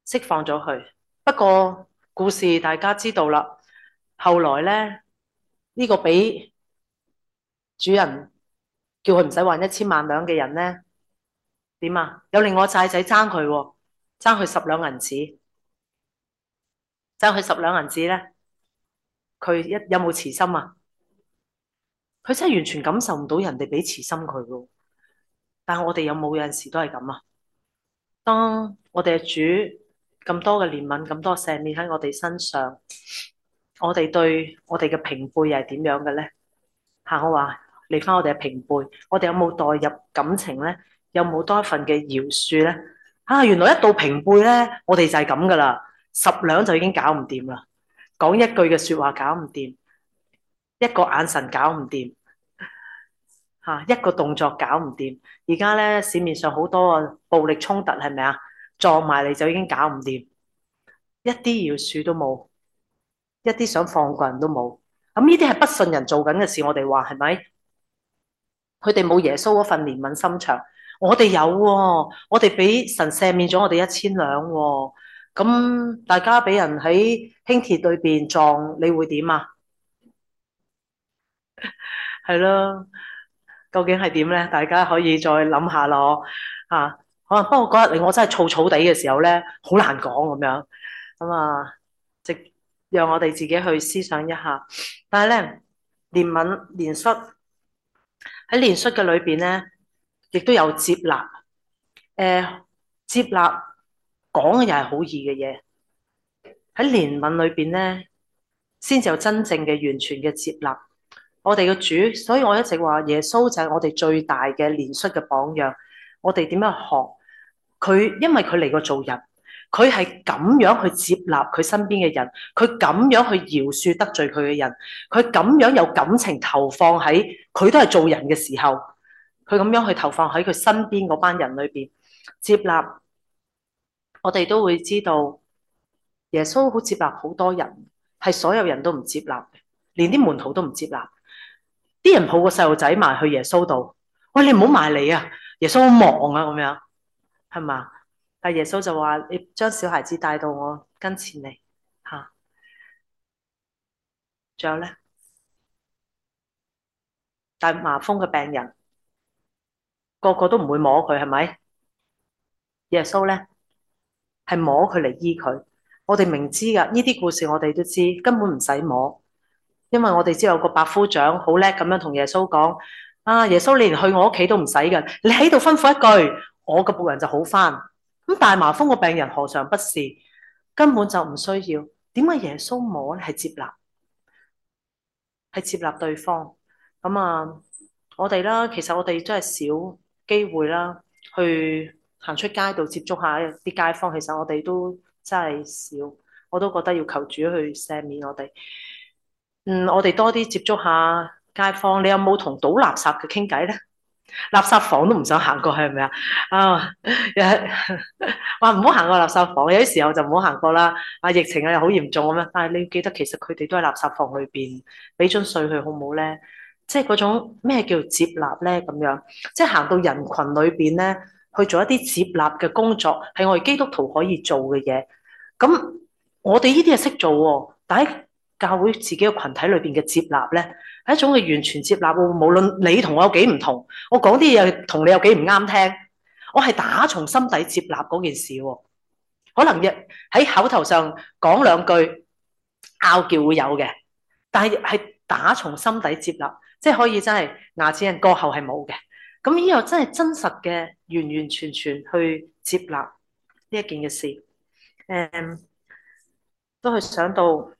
釋放咗佢。不過故事大家知道啦，後來咧呢個俾主人叫佢唔使還10,000,000兩嘅人咧點啊？有另外債仔爭佢喎，爭佢10兩銀子，爭佢10兩銀子咧，佢有冇慈心啊？佢真係完全感受唔到人哋俾慈心佢喎。但係我哋有陣時都係咁啊？當我哋嘅主咁多嘅憐憫、咁多赦免喺我哋身上，我哋對我哋嘅平輩又係點樣嘅咧？我話嚟翻我哋嘅平輩，我哋有冇代入感情咧？有冇多一份嘅饒恕咧？原來一到平輩咧，我哋就係咁噶啦，10兩就已經搞唔掂啦，講一句嘅說話搞唔掂，一個眼神搞唔掂，一個動作搞唔掂。而家咧市面上好多暴力衝突係咪啊？撞埋嚟就已經搞唔掂，一啲饒恕都冇，一啲想放過人都冇。咁呢啲係不信人做緊嘅事，我哋話係咪？佢哋冇耶穌嗰份憐憫心腸，我哋有喎，我哋俾神赦免咗我哋1,000兩喎。咁大家俾人喺輕鐵裏邊撞，你會點啊？係咯，究竟係點咧？大家可以再諗下咯。可能不過嗰日我真係燥燥地嘅時候咧，好難講咁樣。咁啊，即讓我哋自己去思想一下。但係咧，憐憫、憐恤喺憐恤嘅裏邊咧，亦都有接納。接納講嘅又係好易嘅嘢，喺憐憫裏邊咧，先至有真正嘅完全嘅接納。我哋嘅主，所以我一直話耶穌就係我哋最大嘅憐恤嘅榜樣。我哋點樣學佢？因為佢嚟過做人，佢係咁樣去接納佢身邊嘅人，佢咁樣去饒恕得罪佢嘅人，佢咁樣有感情投放喺佢都係做人嘅時候，佢咁樣去投放喺佢身邊嗰班人裏邊接納。我哋都會知道耶穌好接納好多人，係所有人都唔接納，連啲門徒都唔接納。啲人抱個細路仔埋去耶穌度，喂，你唔好埋嚟啊！耶穌好忙啊，咁樣係嘛？但耶穌就話：你將小孩子帶到我跟前嚟吓。仲有咧，大麻風嘅病人，個個都唔會摸佢，係咪？耶穌咧係摸佢嚟醫佢。我哋明知噶，呢啲故事我哋都知，根本唔使摸。因為我哋知道有個百夫長好叻咁樣同耶穌講：耶穌你連去我屋企都唔使噶，你喺度吩咐一句，我個僕人就好返。咁大麻風個病人何嘗不是？根本就唔需要。點解耶穌摸咧？係接納，係接納對方。我哋啦，其實我哋真係少機會啦，去行出街度接觸下啲街坊。其實我哋都真係少，我都覺得要求主去赦免我哋。我哋多啲接觸下街坊。你有冇同倒垃圾嘅傾偈咧？垃圾房都唔想行過去，係咪啊？話唔好行過垃圾房，有啲時候就唔好行過啦。疫情又好嚴重咁樣，但係你要記得，其實佢哋都喺垃圾房裏邊，俾樽水佢好唔好咧？即係嗰種咩叫接納咧？咁樣即係行到人群裏邊咧，去做一啲接納嘅工作，係我哋基督徒可以做嘅嘢。咁我哋呢啲係識做喎，但係教會自己嘅群體裏邊嘅接納咧，係一種嘅完全接納喎。無論你同我有幾唔同，我講啲嘢同你有幾唔啱聽，我係打從心底接納嗰件事喎。可能喺口頭上講兩句拗撬會有嘅，但係打從心底接納，即係可以真係牙齒印過後係冇嘅。咁呢個真係真實嘅，完完全全去接納呢一件嘅事。都係想到。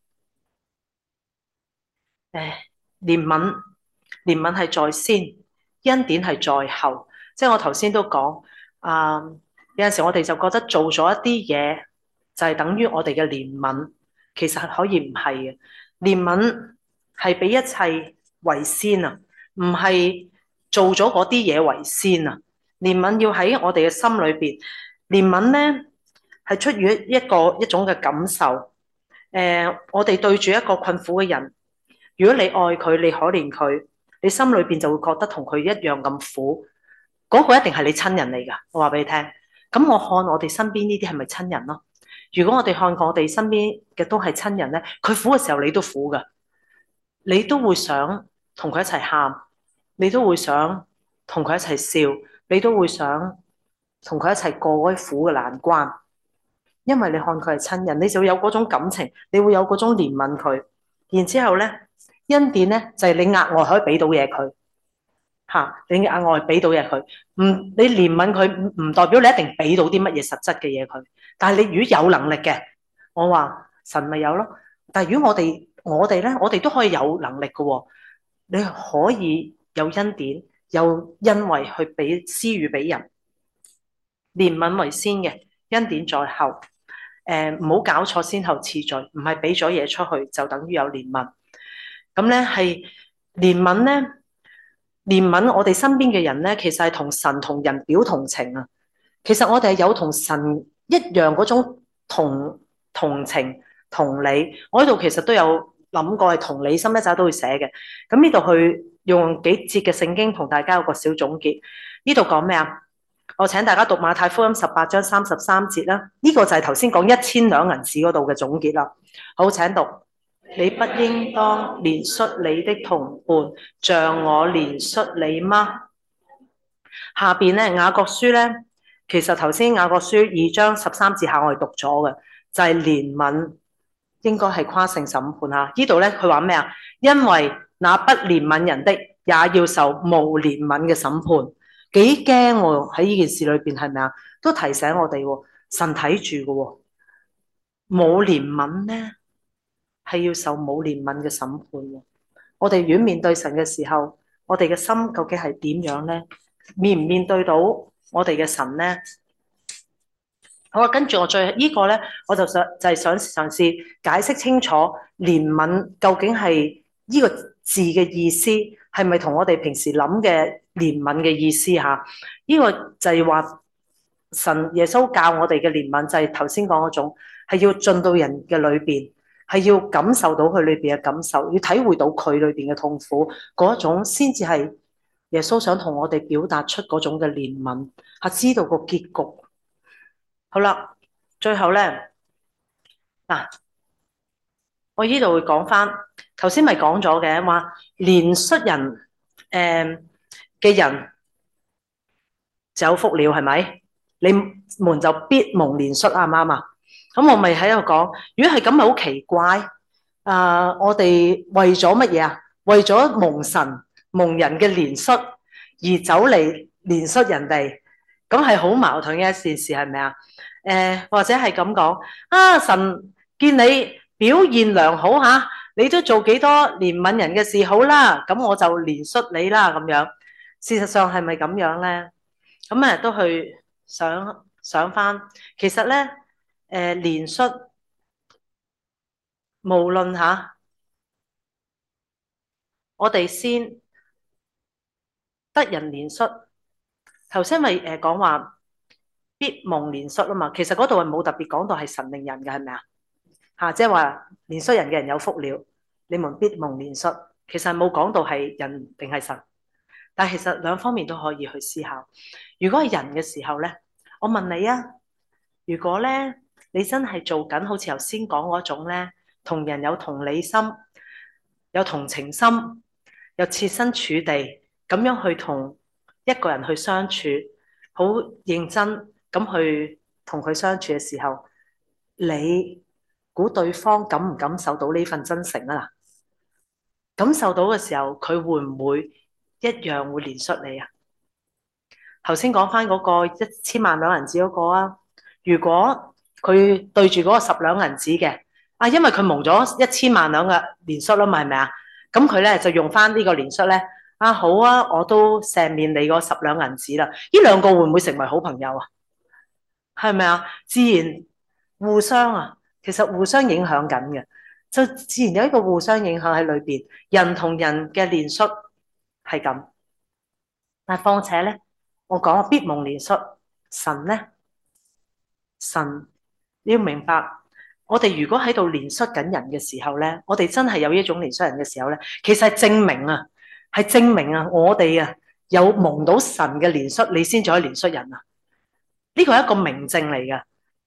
憐憫，憐憫係在先，恩典係在後。即係我頭先都講，有陣時我哋就覺得做咗一啲嘢就係等於我哋嘅憐憫，其實可以唔係嘅。憐憫係比一切為先啊，唔係做咗嗰啲嘢為先啊。憐憫要喺我哋嘅心裏邊，憐憫咧係出於一種嘅感受。我哋對住一個困苦嘅人。如果你愛佢，你可憐佢，你心裏邊就會覺得同佢一樣咁苦，嗰個一定係你親人嚟噶。我話俾你聽，咁我看我哋身邊呢啲係咪親人咯？ 如果我哋看過我哋身邊嘅都係親人咧，佢苦嘅時候你都苦噶，你都會想同佢一齊喊，你都會想同佢一齊笑，你都會想同佢一齊過嗰啲苦嘅難關，因為你看佢係親人，你就會有嗰種感情，你會有嗰種憐憫佢。然之後咧，恩典咧就係你額外可以俾到嘢佢。你額外俾到嘢佢，你憐憫佢唔代表你一定俾到啲乜嘢實質嘅嘢佢，但係你如果有能力嘅，我話神咪有咯。但係如果我哋咧，我哋都可以有能力嘅喎，你可以有恩典，有恩惠去俾施予俾人，憐憫為先嘅，恩典在後。唔好搞錯先後次序，唔係俾咗嘢出去就等於有憐憫。咁咧係憐憫咧。憐憫我哋身邊嘅人咧，其實係同神同人表同情啊。其實我哋係有同神一樣嗰種同情同理。我呢度其實都有諗過係同理心一陣都會寫嘅。咁呢度去用幾節嘅聖經同大家有個小總結。呢度講咩啊？我請大家讀馬太福音18章33節啦。呢個就係頭先講1000兩銀子嗰度嘅總結啦。好，請讀。你不應當憐恤你的同伴，像我憐恤你嗎？下邊咧雅各書咧，其實頭先雅各書2章13節下我哋讀咗嘅，就係憐憫應該係跨性審判嚇。呢度咧佢話咩啊？因為那不憐憫人的，也要受無憐憫嘅審判。幾驚喎！喺呢件事裏邊係咪啊？都提醒我哋喎，神睇住嘅喎，冇憐憫咧，係要受冇憐憫嘅審判嘅。我哋如果面對神嘅時候，我哋嘅心究竟係點樣咧？面唔面對到我哋嘅神咧？好啊，跟住我呢個咧，我就係想嘗試解釋清楚憐憫究竟係呢個字嘅意思係咪同我哋平時諗嘅憐憫嘅意思嚇？呢個就係話神耶穌教我哋嘅憐憫就係頭先講嗰種，係要進到人嘅裏邊。係要感受到佢裏邊嘅感受，要體會到佢裏邊嘅痛苦，嗰種先至係耶穌想同我哋表達出嗰種嘅憐憫，係知道個結局。好啦，最後咧嗱，我呢度會講翻頭先咪講咗嘅話，憐恤人嘅人就有福了，係咪？你們就必蒙憐恤，啱唔啱啊？咁我咪喺度講，如果係咁，咪好奇怪。我哋為咗乜嘢啊？為咗蒙神、蒙人嘅憐恤而走嚟憐恤人哋，咁係好矛盾嘅一件事，係咪啊？或者係咁講啊？神見你表現良好嚇，你都做幾多憐憫人嘅事好啦，咁我就憐恤你啦咁樣。事實上係咪咁樣咧？咁都去想翻，其實咧。憐恤，無論嚇，我哋先得人憐恤。頭先咪講話必蒙憐恤啊嘛，其實嗰度係冇特別講到係神定人嘅，係咪啊？嚇，即係話憐恤人嘅人有福了，你們必蒙憐恤。其實冇講到係人定係神，但係其實兩方面都可以去思考。如果係人嘅時候咧，我問你啊，如果咧？你真係做緊好似頭先講嗰種咧，同人有同理心、有同情心、又設身處地咁樣去同一個人去相處，好認真咁去同佢相處嘅時候，你估對方感唔感受到呢份真誠啊？嗱，感受到嘅時候，佢會唔會一樣會憐恤你啊？頭先講翻嗰個1000萬兩銀子嗰個啊，如果佢對住嗰個10兩銀子嘅，因為佢蒙咗1000萬兩嘅憐恤啦嘛，係咪啊？咁佢咧就用翻呢個憐恤咧，好啊，我都赦免你嗰10兩銀子啦。呢兩個會唔會成為好朋友啊？係咪啊？自然互相啊，其實互相影響緊嘅，就自然有一個互相影響喺裏邊。人同人嘅憐恤係咁，但係況且咧，我講必蒙憐恤，神咧，神。你要明白，我哋如果喺度憐恤緊人嘅時候咧，我哋真係有呢種憐恤人嘅時候咧，其實係證明啊，我哋啊有蒙到神嘅憐恤，你先至可以憐恤人啊。呢個係一個明證嚟嘅。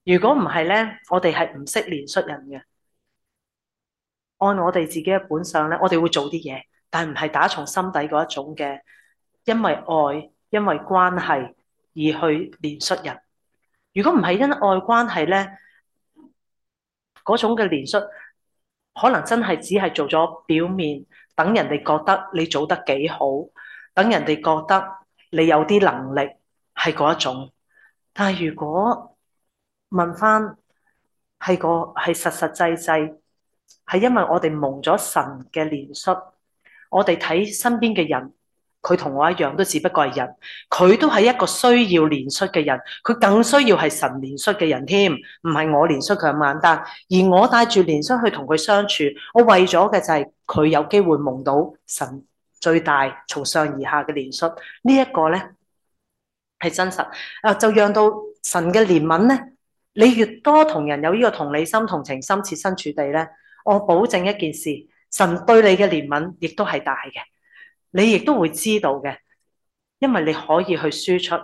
如果唔係咧，我哋係唔識憐恤人嘅。按我哋自己嘅本相咧，我哋會做啲嘢，但係唔係打從心底嗰一種嘅，因為愛、因為關係而去憐恤人。如果唔係因愛關係咧，嗰種嘅憐恤，可能真係只係做咗表面，等人哋覺得你做得幾好，等人哋覺得你有啲能力，係嗰一種。但係如果問翻係實實際際，係因為我哋蒙咗神嘅憐恤，我哋睇身邊嘅人，佢同我一樣，都只不過係人，佢都係一個需要憐恤嘅人，佢更需要係神憐恤嘅人添，唔係我憐恤佢咁簡單。而我帶住憐恤去同佢相處，我為咗嘅就係佢有機會蒙到神最大從上而下嘅憐恤。呢一個咧係真實就讓到神嘅憐憫咧，你越多同人有呢個同理心、同情心、設身處地咧，我保證一件事，神對你嘅憐憫亦都係大嘅，你亦都會知道嘅，因為你可以去輸出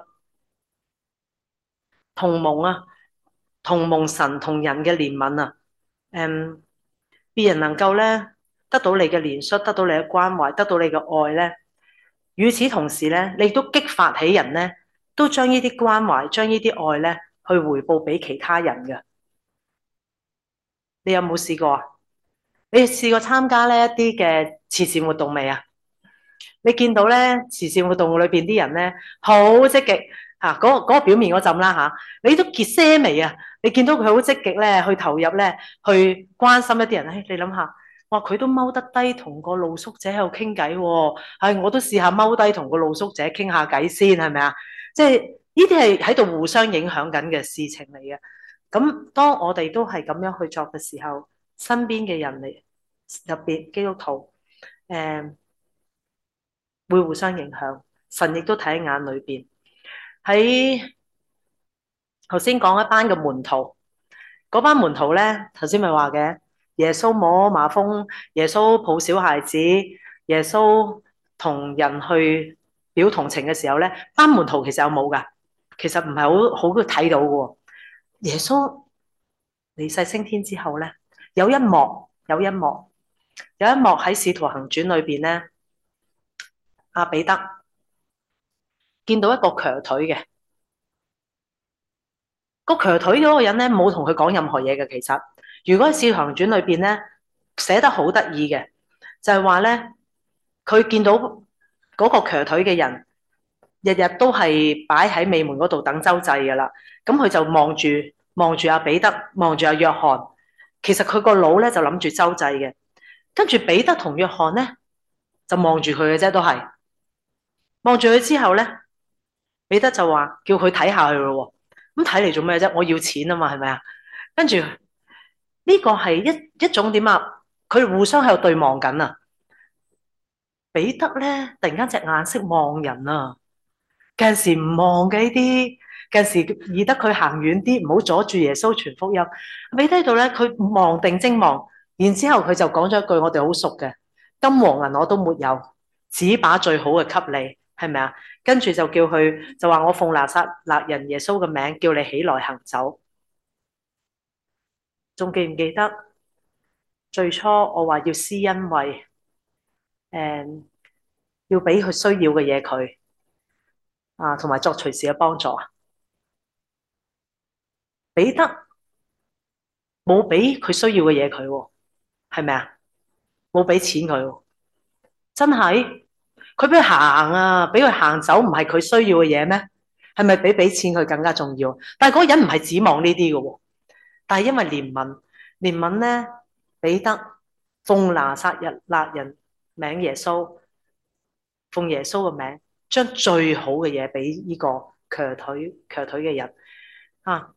同蒙啊，同蒙神同人嘅憐憫啊，別人能夠咧得到你嘅憐恤，得到你嘅關懷，得到你嘅愛咧，與此同時咧，你都激發起人咧，都將呢啲關懷、將呢啲愛咧去回報俾其他人嘅。你有冇試過啊？你試過參加呢一啲嘅慈善活動未啊？你見到咧慈善活動裏邊啲人咧好積極嚇，嗰個表面嗰陣啦嚇，你都結些微啊！你見到佢好積極咧，去投入咧，去關心一啲人。你諗下，哇！佢都踎得低同個露宿者喺度傾偈喎，我都試下踎低同個露宿者傾下偈先，係咪啊？即係呢啲係喺度互相影響緊嘅事情嚟嘅。咁當我哋都係咁樣去做嘅時候，身邊嘅人嚟入邊基督徒，會互相影響，神亦都睇喺眼裏邊。喺頭先講一班嘅門徒，嗰班門徒咧，頭先咪話嘅，耶穌摸麻風，耶穌抱小孩子，耶穌同人去表同情嘅時候咧，班門徒其實有冇噶？其實唔係好睇到嘅。耶穌離世升天之後咧，有一幕喺《使徒行傳》裏邊咧，阿彼得見到一個瘸腿嘅。個瘸腿嗰個人咧，冇同佢講任何嘢嘅。其實，如果喺《使徒行傳》裏邊咧，寫得好得意嘅，就係話咧，佢見到嗰個瘸腿嘅人，日日都係擺喺尾門嗰度等周濟噶啦。咁佢就望住阿彼得，望住阿約翰。其實佢個腦咧就諗住周濟嘅。跟住彼得同約翰咧就望住佢嘅啫，都係望住佢之後咧，彼得就話叫佢睇下佢咯。咁睇嚟做咩啫？我要錢啊嘛，係咪啊？跟住呢個係一種點啊？佢哋互相喺度對望緊啊！彼得咧突然間隻眼識望人啊！近時唔望嘅呢啲，近時易得佢行遠啲，唔好阻住耶穌傳福音。彼得喺度咧，佢望定睛望，然之後佢就講咗一句我哋好熟嘅：金黃銀我都沒有，只把最好嘅給你，係咪啊？跟住就叫佢就話我奉拿撒勒人耶穌嘅名叫你起來行走。仲記唔記得最初我話要施恩惠，要俾佢需要嘅嘢佢啊，同埋作隨時嘅幫助啊？彼得冇俾佢需要嘅嘢佢，係咪啊？冇俾錢佢，真係佢俾佢行啊，俾佢行走，唔係佢需要嘅嘢咩？係咪俾錢佢更加重要？但係嗰個人唔係指望呢啲嘅，但係因為憐憫咧，彼得奉拿撒勒人名耶穌，奉耶穌嘅名，將最好嘅嘢俾呢個瘸腿嘅人啊！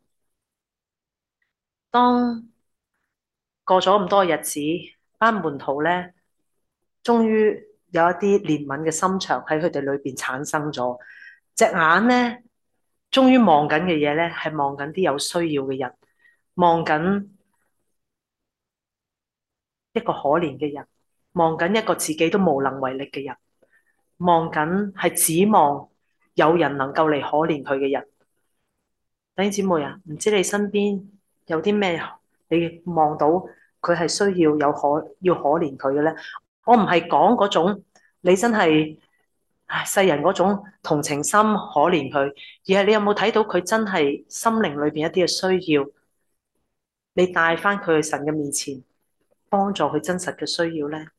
當過咗咁多日子，班門徒咧，終於有一啲憐憫嘅心腸喺佢哋裏邊產生咗，隻眼咧，終於望緊嘅嘢咧，係望緊啲有需要嘅人，望緊一個可憐嘅人，望緊一個自己都無能為力嘅人，望緊係指望有人能夠嚟可憐佢嘅人。 弟兄姊妹啊，唔知你身邊有啲咩你望到佢係需要可憐佢嘅咧？我唔係講嗰種你真係世人嗰種同情心可憐佢，而係你有冇睇到佢真係心靈裏邊一啲嘅需要，你帶翻佢去神嘅面前，幫助佢真實嘅需要咧？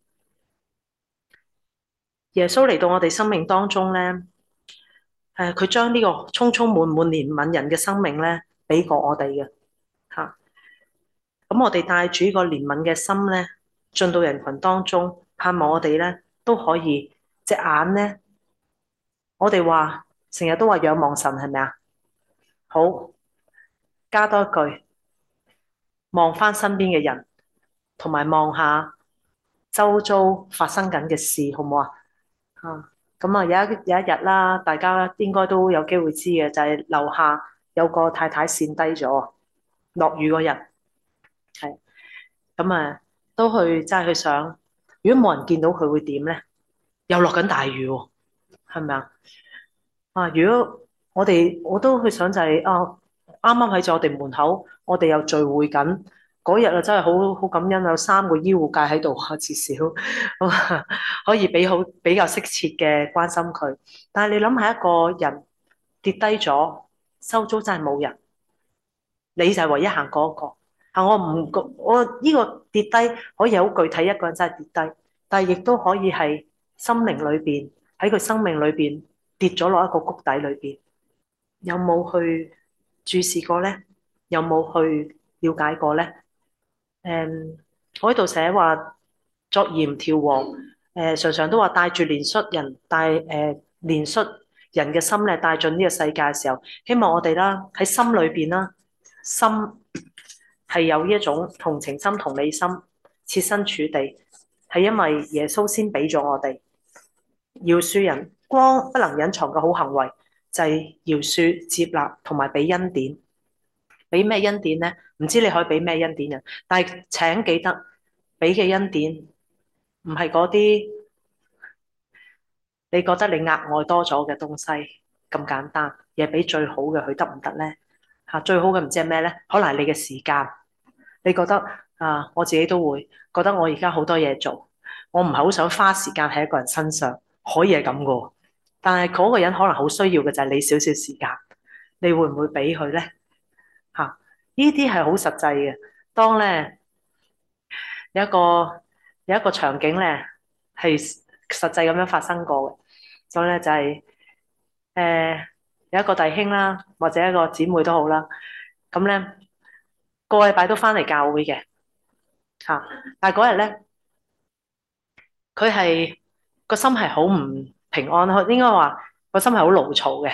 耶穌嚟到我哋生命當中咧，佢將呢個充充滿滿憐憫人嘅生命咧，俾過我哋嘅嚇。咁我哋帶住呢個憐憫嘅心咧，進到人群當中，盼望我哋咧都可以隻眼咧，我哋話成日都話仰望神係咪啊？好，加多一句，望翻身邊嘅人，同埋望下周遭發生緊嘅事，好唔好啊？啊，咁啊有一日啦，大家應該都有機會知嘅，就係樓下有個太太跣低咗，落雨嗰日係咁啊，都去真係去想，如果冇人見到佢會點咧？又落緊大雨喎，係咪啊？啊！如果我都去想就係啱啱喺住我哋門口，我哋又聚會緊嗰日啊，真係好感恩有3個醫護界喺度啊，至少可以比較適切嘅關心佢。但係你諗下一個人跌低咗，周遭真係冇人，你就係唯一行過一個。我呢個跌低可以係好具體，一個人真係跌低，但係亦都可以係心靈裏邊喺佢生命裏邊跌咗落一個谷底裏邊。有冇去注視過咧？有冇去了解過咧？我喺度寫話作鹽調和，常常都話帶住憐恤人嘅心咧，帶進呢個世界嘅時候，希望我哋啦喺心裏邊啦，心係有呢一種同情心、同理心，設身處地，係因為耶穌先俾咗我哋饒恕人，光不能隱藏嘅好行為。就係饒恕、接納同埋俾恩典。俾咩恩典咧？唔知你可以俾咩恩典人，但係請記得俾嘅恩典唔係嗰啲你覺得你額外多咗嘅東西咁簡單，而係俾最好嘅佢得唔得咧？嚇，最好嘅唔知係咩咧？可能係你嘅時間。你覺得我自己都會覺得我而家好多嘢做，我唔係好想花時間喺一個人身上，可以係咁嘅。但係嗰個人可能好需要嘅就係你少少時間，你會唔會俾佢咧？嚇，呢啲係好實際嘅。當咧有一個場景咧係實際咁樣發生過嘅，所以咧就係有一個弟兄啦，或者一個姊妹都好啦，咁咧個禮拜都翻嚟教會嘅嚇，但係嗰日咧佢係個心係好唔平安，應該話個心係好勞嘈嘅，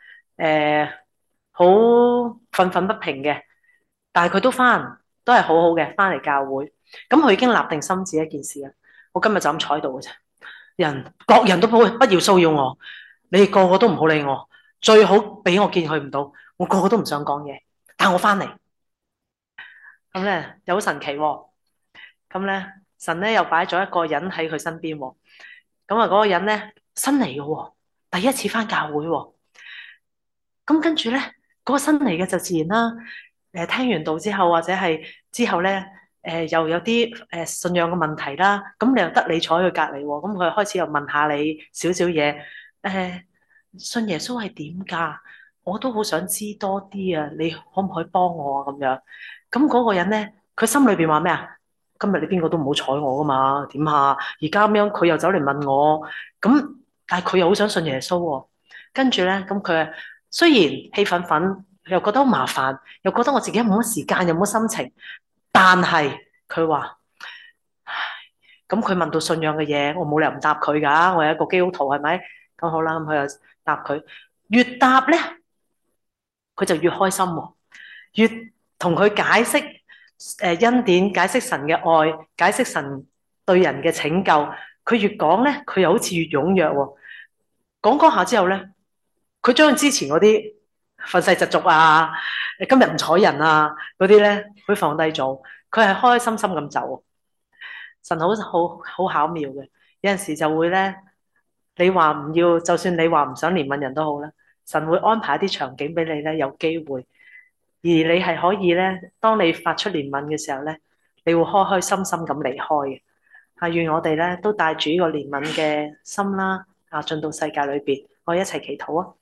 好憤憤不平嘅。但係佢都係好好嘅，翻嚟教會。咁佢已經立定心志一件事啦。我今日就咁坐喺度嘅啫。各人都不要騷擾我，你哋個個都唔好理我，最好俾我見佢唔到，我個個都唔想講嘢。但我翻嚟，咁咧又好神奇喎。咁咧神咧又擺咗一個人喺佢身邊喎。咁啊嗰個人咧新嚟嘅喎，第一次翻教會喎。咁跟住咧，嗰個新嚟嘅就自然啦。聽完道之後，或者係之後咧，又有啲信仰嘅問題啦。咁你又得你坐喺佢隔離喎，咁佢開始又問下你少少嘢。信耶穌係點㗎？我都好想知多啲啊！你可唔可以幫我啊？咁樣，咁嗰個人咧，佢心裏邊話咩啊？今日你邊個都唔好睬我㗎嘛？點啊？而家咁樣，佢又走嚟問我，咁但係佢又好想信耶穌喎。跟住咧，咁佢雖然氣憤憤，又覺得好麻煩，又覺得我自己冇乜時間，又冇心情，但係佢話：咁佢問到信仰嘅嘢，我冇理由唔答佢㗎。我係一個基督徒，係咪？咁好啦，咁佢就答佢。越答咧，佢就越開心喎。越同佢解釋恩典，解釋神嘅愛，解釋神對人嘅拯救，佢越講咧，佢又好似越踴躍喎。講下之後咧，佢將之前嗰啲憤世嫉俗啊，今日唔睬人啊嗰啲咧，佢放低咗，佢係開開心心咁走。神好巧妙嘅，有陣時就會咧，你話唔要，就算你話唔想憐憫人都好啦，神會安排一啲場景俾你咧，有機會而你係可以咧，當你發出憐憫嘅時候咧，你會開開心心咁離開嘅。願我哋咧都帶住呢個憐憫嘅心啦，進到世界裏邊，我哋一齊祈禱啊！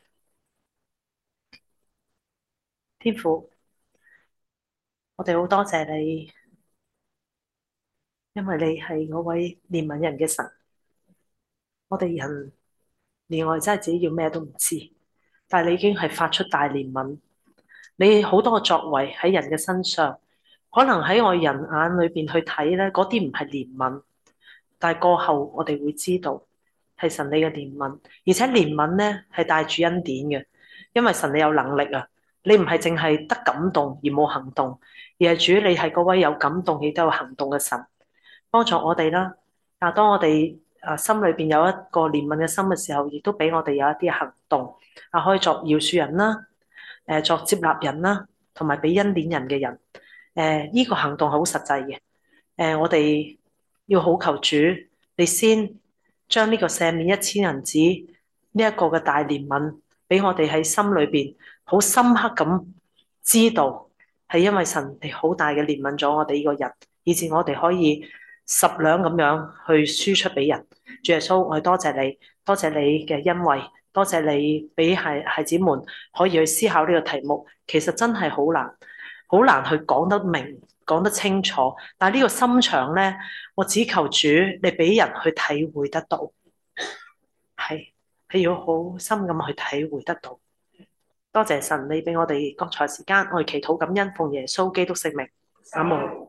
天父，我哋好多謝你，因為你係嗰位憐憫人嘅神。我哋人連我哋真係自己要咩都唔知，但係你已經係發出大憐憫。你好多個作為喺人嘅身上，可能喺我人眼裏邊去睇咧，嗰啲唔係憐憫，但係過後我哋會知道係神你嘅憐憫，而且憐憫咧係帶住恩典嘅，因為神你有能力啊，你唔係淨係得感動而冇行動，而係主你係嗰位有感動亦都有行動嘅神，幫助我哋啦。當我哋心裏邊有一個憐憫嘅心嘅時候，亦都俾我哋有一啲行動可以作饒恕人啦。作接納人啦，同埋俾恩典人嘅人，呢個行動係好實際嘅。我哋要好求主，你先將呢個赦免1000人子呢一個嘅大憐憫，俾我哋喺心裏邊好深刻咁知道，係因為神你好大嘅憐憫咗我哋呢個人，以致我哋可以10兩咁樣去輸出俾人。主耶穌，我哋多謝你，多謝你嘅恩惠。多謝你俾孩子們可以去思考呢個題目，其實真係好難，好難去講得明、講得清楚。但係呢個心腸咧，我只求主你俾人去體會得到，係要好深咁去體會得到。多謝神，你俾我哋剛才時間，我哋祈禱感恩，奉耶穌基督聖名，阿門。